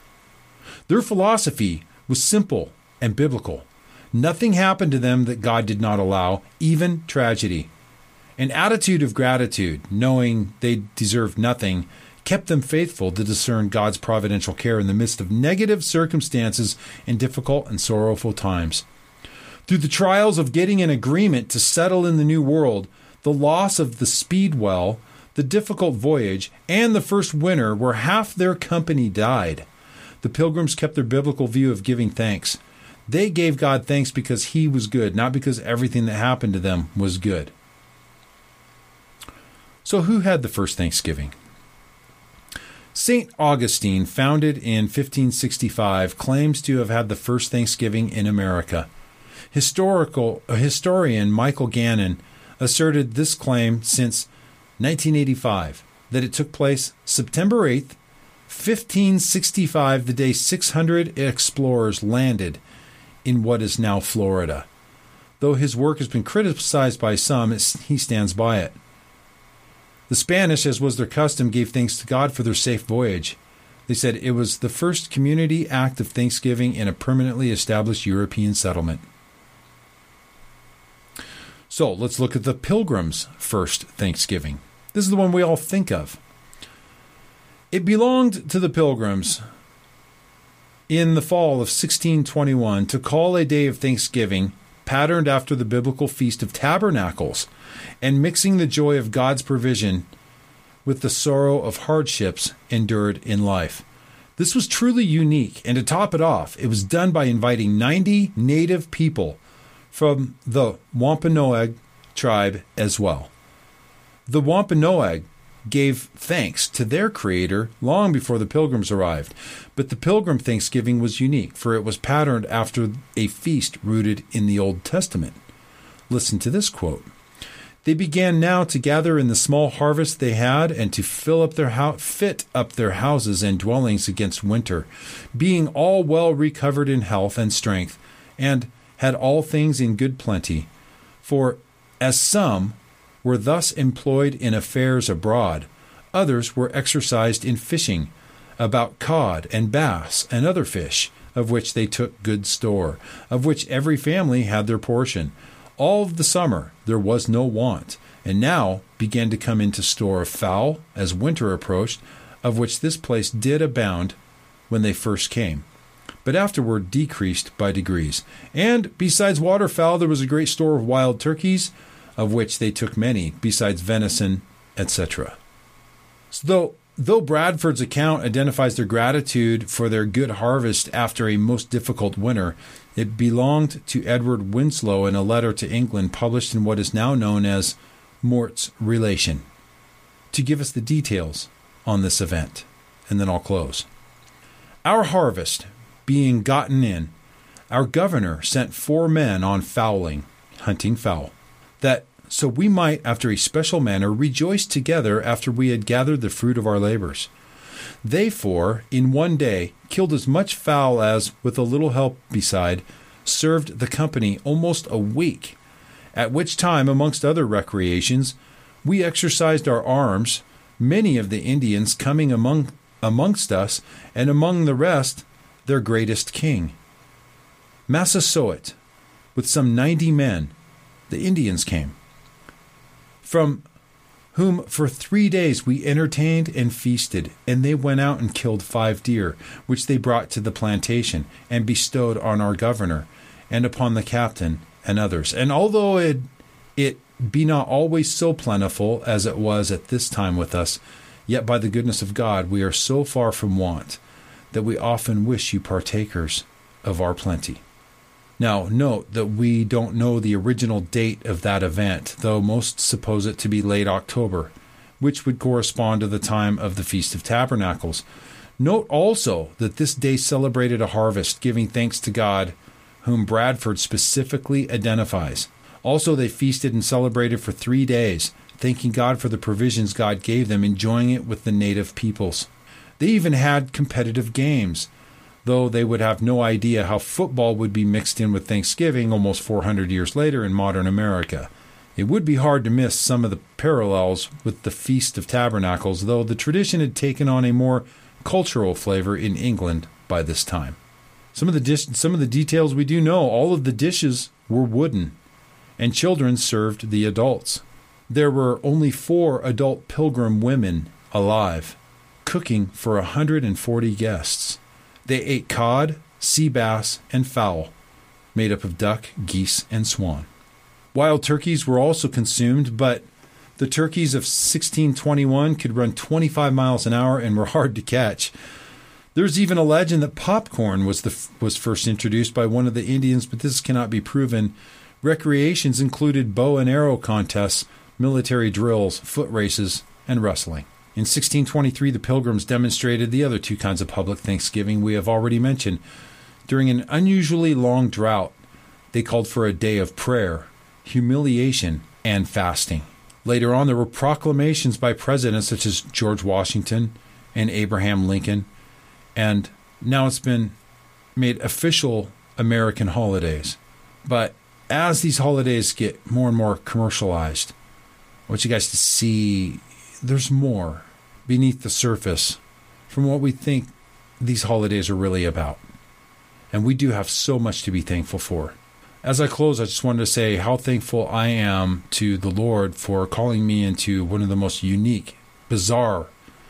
Their philosophy was simple and biblical. Nothing happened to them that God did not allow, even tragedy. An attitude of gratitude, knowing they deserved nothing, kept them faithful to discern God's providential care in the midst of negative circumstances and difficult and sorrowful times. Through the trials of getting an agreement to settle in the New World, the loss of the Speedwell, the difficult voyage, and the first winter where half their company died, the Pilgrims kept their biblical view of giving thanks. They gave God thanks because he was good, not because everything that happened to them was good. So who had the first Thanksgiving? St. Augustine, founded in 1565, claims to have had the first Thanksgiving in America. Historian Michael Gannon asserted this claim since 1985, that it took place September 8th, 1565, the day 600 explorers landed in what is now Florida. Though his work has been criticized by some, he stands by it. The Spanish, as was their custom, gave thanks to God for their safe voyage. They said it was the first community act of thanksgiving in a permanently established European settlement. So let's look at the Pilgrims' first Thanksgiving. This is the one we all think of. It belonged to the Pilgrims in the fall of 1621 to call a day of thanksgiving patterned after the biblical Feast of Tabernacles and mixing the joy of God's provision with the sorrow of hardships endured in life. This was truly unique, and to top it off, it was done by inviting 90 native people from the Wampanoag tribe as well. The Wampanoag gave thanks to their creator long before the Pilgrims arrived, but the Pilgrim Thanksgiving was unique, for it was patterned after a feast rooted in the Old Testament. Listen to this quote. They began now to gather in the small harvest they had, and to fit up their houses and dwellings against winter, being all well recovered in health and strength, and had all things in good plenty. For as some were thus employed in affairs abroad, others were exercised in fishing, about cod and bass and other fish, of which they took good store, of which every family had their portion. All of the summer there was no want, and now began to come into store of fowl as winter approached, of which this place did abound when they first came, but afterward decreased by degrees. And besides waterfowl there was a great store of wild turkeys, of which they took many, besides venison, etc. So though Bradford's account identifies their gratitude for their good harvest after a most difficult winter, it belonged to Edward Winslow in a letter to England published in what is now known as Mort's Relation, to give us the details on this event, and then I'll close. Our harvest being gotten in, our governor sent 4 men on fowling, hunting fowl, that so we might, after a special manner, rejoice together after we had gathered the fruit of our labors. They 4, in one day, killed as much fowl as, with a little help beside, served the company almost a week, at which time, amongst other recreations, we exercised our arms, many of the Indians coming amongst us, and among the rest, their greatest king. Massasoit, with some 90 men, the Indians came, from whom for 3 days we entertained and feasted, and they went out and killed 5 deer, which they brought to the plantation, and bestowed on our governor, and upon the captain, and others. And although it be not always so plentiful as it was at this time with us, yet by the goodness of God we are so far from want, that we often wish you partakers of our plenty. Now, note that we don't know the original date of that event, though most suppose it to be late October, which would correspond to the time of the Feast of Tabernacles. Note also that this day celebrated a harvest, giving thanks to God, whom Bradford specifically identifies. Also, they feasted and celebrated for 3 days, thanking God for the provisions God gave them, enjoying it with the native peoples. They even had competitive games, though they would have no idea how football would be mixed in with Thanksgiving almost 400 years later in modern America. It would be hard to miss some of the parallels with the Feast of Tabernacles, though the tradition had taken on a more cultural flavor in England by this time. Some of the details we do know: all of the dishes were wooden, and children served the adults. There were only 4 adult pilgrim women alive, cooking for 140 guests. They ate cod, sea bass, and fowl, made up of duck, geese, and swan. Wild turkeys were also consumed, but the turkeys of 1621 could run 25 miles an hour and were hard to catch. There's even a legend that popcorn was first introduced by one of the Indians, but this cannot be proven. Recreations included bow and arrow contests, military drills, foot races, and wrestling. In 1623, the Pilgrims demonstrated the other 2 kinds of public thanksgiving we have already mentioned. During an unusually long drought, they called for a day of prayer, humiliation, and fasting. Later on, there were proclamations by presidents such as George Washington and Abraham Lincoln, and now it's been made official American holidays. But as these holidays get more and more commercialized, I want you guys to see there's more beneath the surface from what we think these holidays are really about. And we do have so much to be thankful for. As I close, I just wanted to say how thankful I am to the Lord for calling me into one of the most unique, bizarre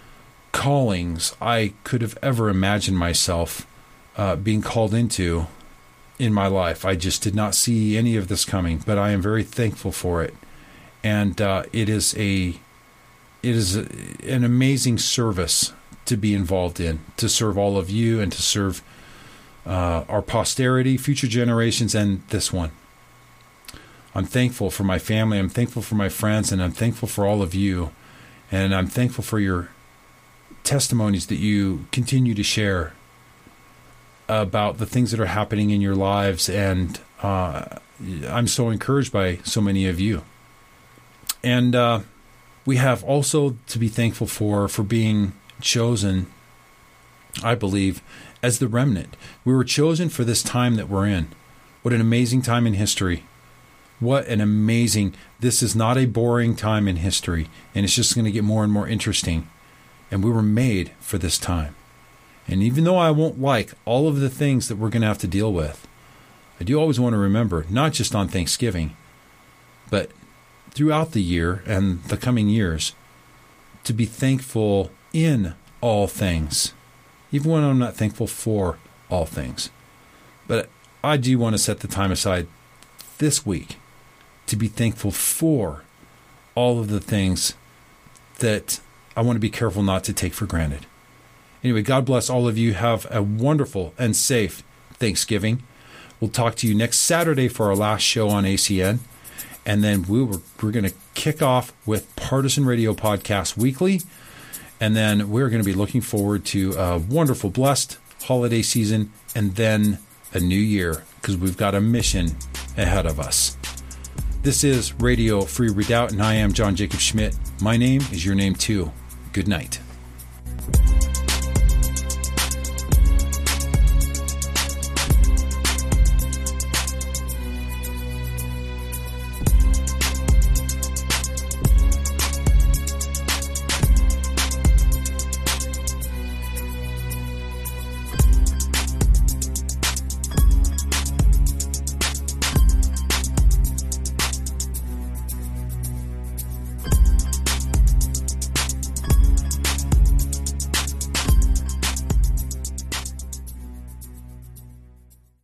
callings I could have ever imagined myself being called into in my life. I just did not see any of this coming, but I am very thankful for it. And it is an amazing service to be involved in, to serve all of you and to serve our posterity, future generations, and this one. I'm thankful for my family. I'm thankful for my friends, and I'm thankful for all of you. And I'm thankful for your testimonies that you continue to share about the things that are happening in your lives. And I'm so encouraged by so many of you. And we have also to be thankful for being chosen, I believe, as the remnant. We were chosen for this time that we're in. What an amazing time in history. What an amazing, this is not a boring time in history, and it's just going to get more and more interesting. And we were made for this time. And even though I won't like all of the things that we're going to have to deal with, I do always want to remember, not just on Thanksgiving, but throughout the year and the coming years, to be thankful in all things, even when I'm not thankful for all things. But I do want to set the time aside this week to be thankful for all of the things that I want to be careful not to take for granted. Anyway, God bless all of you. Have a wonderful and safe Thanksgiving. We'll talk to you next Saturday for our last show on ACN. And then we're going to kick off with Partisan Radio Podcast Weekly. And then we're going to be looking forward to a wonderful, blessed holiday season and then a new year, because we've got a mission ahead of us. This is Radio Free Redoubt, and I am John Jacob Schmidt. My name is your name too. Good night.